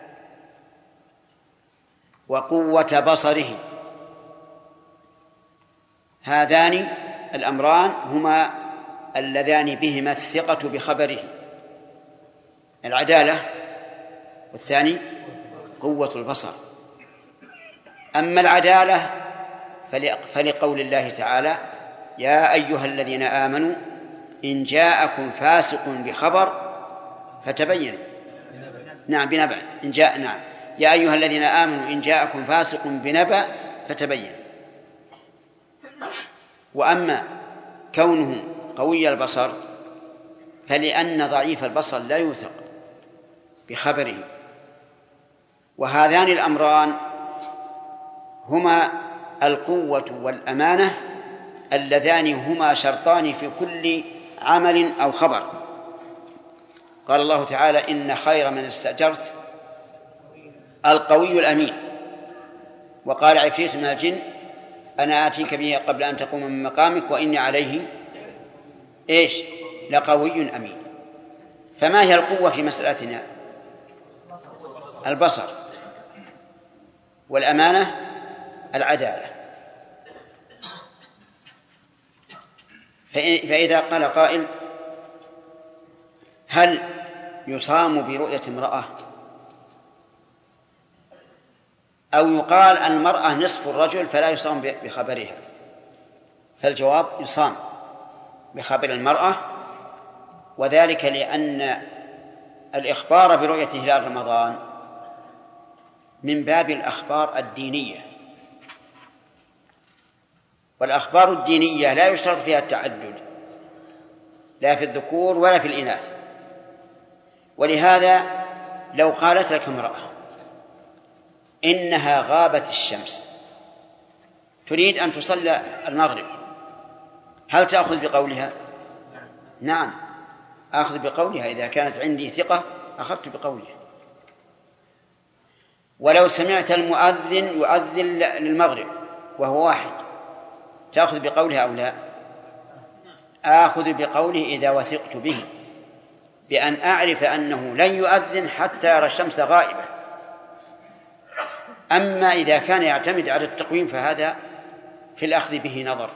[SPEAKER 3] وقوة بصره. هذان الأمران هما اللذان بهما الثقة بخبره، العدالة، والثاني قوة البصر. أما العدالة فلقول الله تعالى: يا أيها الذين آمنوا إن جاءكم فاسق بخبر فتبين. نعم بنبأ إن جاء نعم يا أيها الذين آمنوا إن جاءكم فاسق بنبأ فتبين. وأما كونه قوي البصر فلأن ضعيف البصر لا يوثق بخبره. وهذان الأمران هما القوة والأمانة اللذان هما شرطان في كل عمل أو خبر. قال الله تعالى: إن خير من استأجرت القوي الأمين. وقال عفريت من الجن: أنا آتيك به قبل أن تقوم من مقامك وإني عليه إيش لقوي أمين. فما هي القوة في مسألتنا؟ البصر، والأمانة العدالة. فإذا قال قائل: هل يصام برؤية امرأة؟ أو يقال المرأة نصف الرجل فلا يصام بخبرها؟ فالجواب: يصام بخبر المرأة، وذلك لأن الإخبار برؤية هلال رمضان من باب الأخبار الدينية، والأخبار الدينية لا يشترط فيها التعدد لا في الذكور ولا في الإناث. ولهذا لو قالت لك امرأة: إنها غابت الشمس تريد أن تصلي المغرب، هل تأخذ بقولها؟ نعم، أخذ بقولها. إذا كانت عندي ثقة أخذت بقولها. ولو سمعت المؤذن يؤذن للمغرب وهو واحد تأخذ بقولها أو لا؟ آخذ بقوله إذا وثقت به، بأن أعرف أنه لن يؤذن حتى يرى الشمس غائبة. أما إذا كان يعتمد على التقويم فهذا في الأخذ به نظر.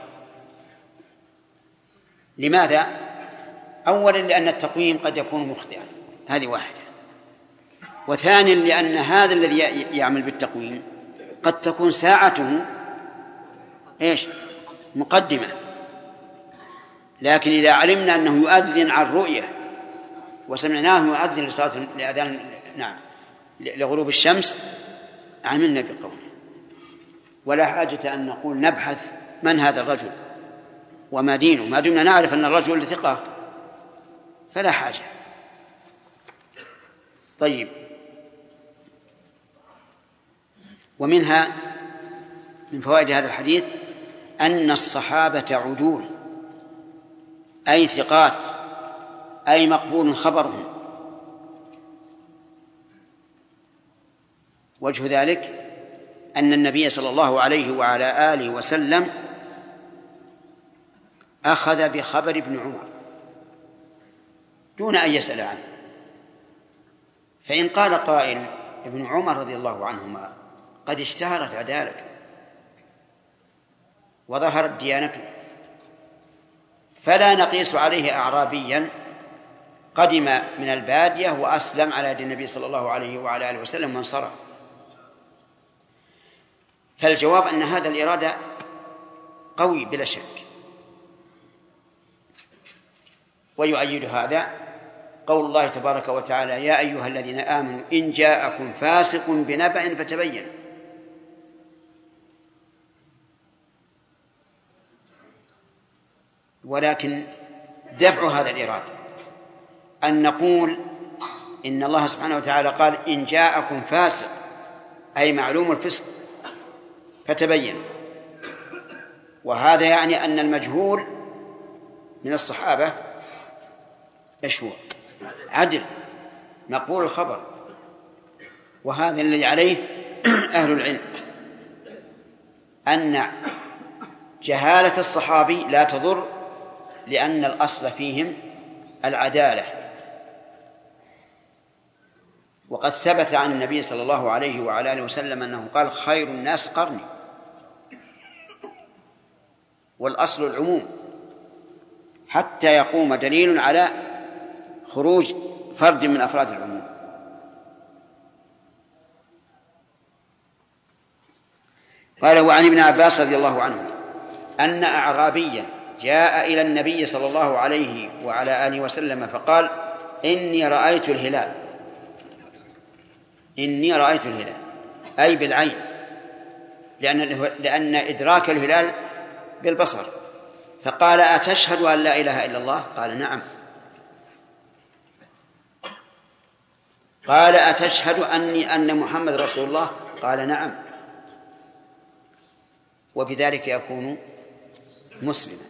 [SPEAKER 3] لماذا؟ أولا لأن التقويم قد يكون مخطئا، هذه واحدة. وثانيا لأن هذا الذي يعمل بالتقويم قد تكون ساعته إيش؟ مقدمة. لكن إذا علمنا أنه يؤذن عن رؤية وسمعناه يؤذن لصلاة لأذان نعم لغروب الشمس عملنا بقوله، ولا حاجة أن نقول نبحث من هذا الرجل وما دينه، ما دمنا نعرف أن الرجل ثقة فلا حاجة. طيب، ومنها من فوائد هذا الحديث أن الصحابة عدول، أي ثقات، أي مقبول خبرهم. وجه ذلك أن النبي صلى الله عليه وعلى آله وسلم أخذ بخبر ابن عمر دون أن يسأل عنه. فإن قال قائل ابن عمر رضي الله عنهما قد اشتهرت عدالته وظهرت ديانته، فلا نقيس عليه أعرابيا قدم من البادية وأسلم على يد النبي صلى الله عليه وعلى آله وسلم وانصرف. فالجواب أن هذا الإرادة قوي بلا شك. ويؤيد هذا قول الله تبارك وتعالى: يا أيها الذين آمنوا إن جاءكم فاسق بنبأ فتبين. ولكن دفع هذا الإرادة أن نقول إن الله سبحانه وتعالى قال إن جاءكم فاسق، أي معلوم الفسق، فتبين. وهذا يعني أن المجهول من الصحابة إيش هو؟ عدل مقبول الخبر. وهذا الذي عليه أهل العلم، أن جهالة الصحابي لا تضر، لأن الأصل فيهم العدالة. وقد ثبت عن النبي صلى الله عليه وعلى آله وسلم أنه قال: خير الناس قرني. والأصل العموم حتى يقوم دليل على خروج فرد من أفراد العموم. قال: وعن ابن عباس رضي الله عنه أن أعرابيا جاء إلى النبي صلى الله عليه وعلى آله وسلم فقال: إني رأيت الهلال. إني رأيت الهلال أي بالعين، لأن, لأن إدراك الهلال بالبصر. فقال: أتشهد أن لا إله إلا الله؟ قال: نعم. قال: أتشهد أني أن محمد رسول الله؟ قال: نعم. وبذلك يكون مسلما،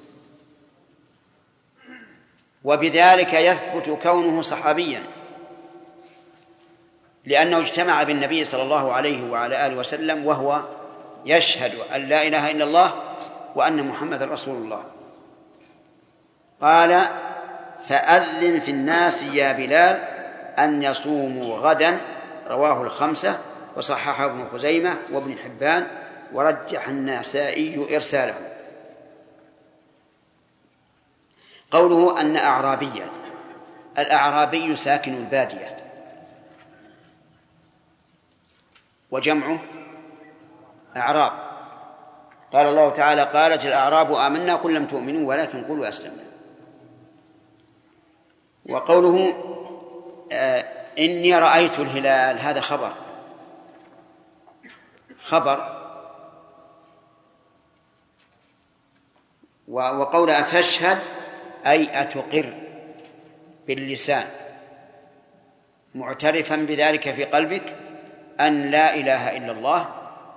[SPEAKER 3] وبذلك يثبت كونه صحابيا، لأنه اجتمع بالنبي صلى الله عليه وعلى آله وسلم وهو يشهد أن لا إله إلا الله وأن محمد رسول الله. قال: فأذن في الناس يا بلال أن يصوموا غدا. رواه الخمسة وصححه ابن خزيمة وابن حبان ورجح النسائي إرساله. قوله أن أعرابيا، الأعرابي ساكن البادية، وجمعه أعراب. قال الله تعالى: قالت الأعراب آمنا قل لم تؤمنوا ولكن قولوا أسلمنا. وقوله آه إني رأيت الهلال، هذا خبر خبر وقول أتشهد أي أتقر باللسان معترفا بذلك في قلبك أن لا إله إلا الله،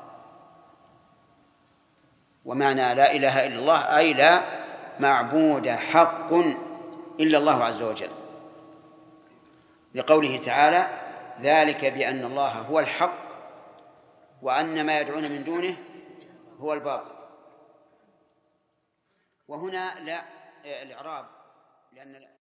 [SPEAKER 3] ومعنى لا إله إلا الله أي لا معبود حق إلا الله عز وجل، لقوله تعالى: ذلك بأن الله هو الحق وأن ما يدعون من دونه هو الباطل. وهنا لا الإعراب، لأن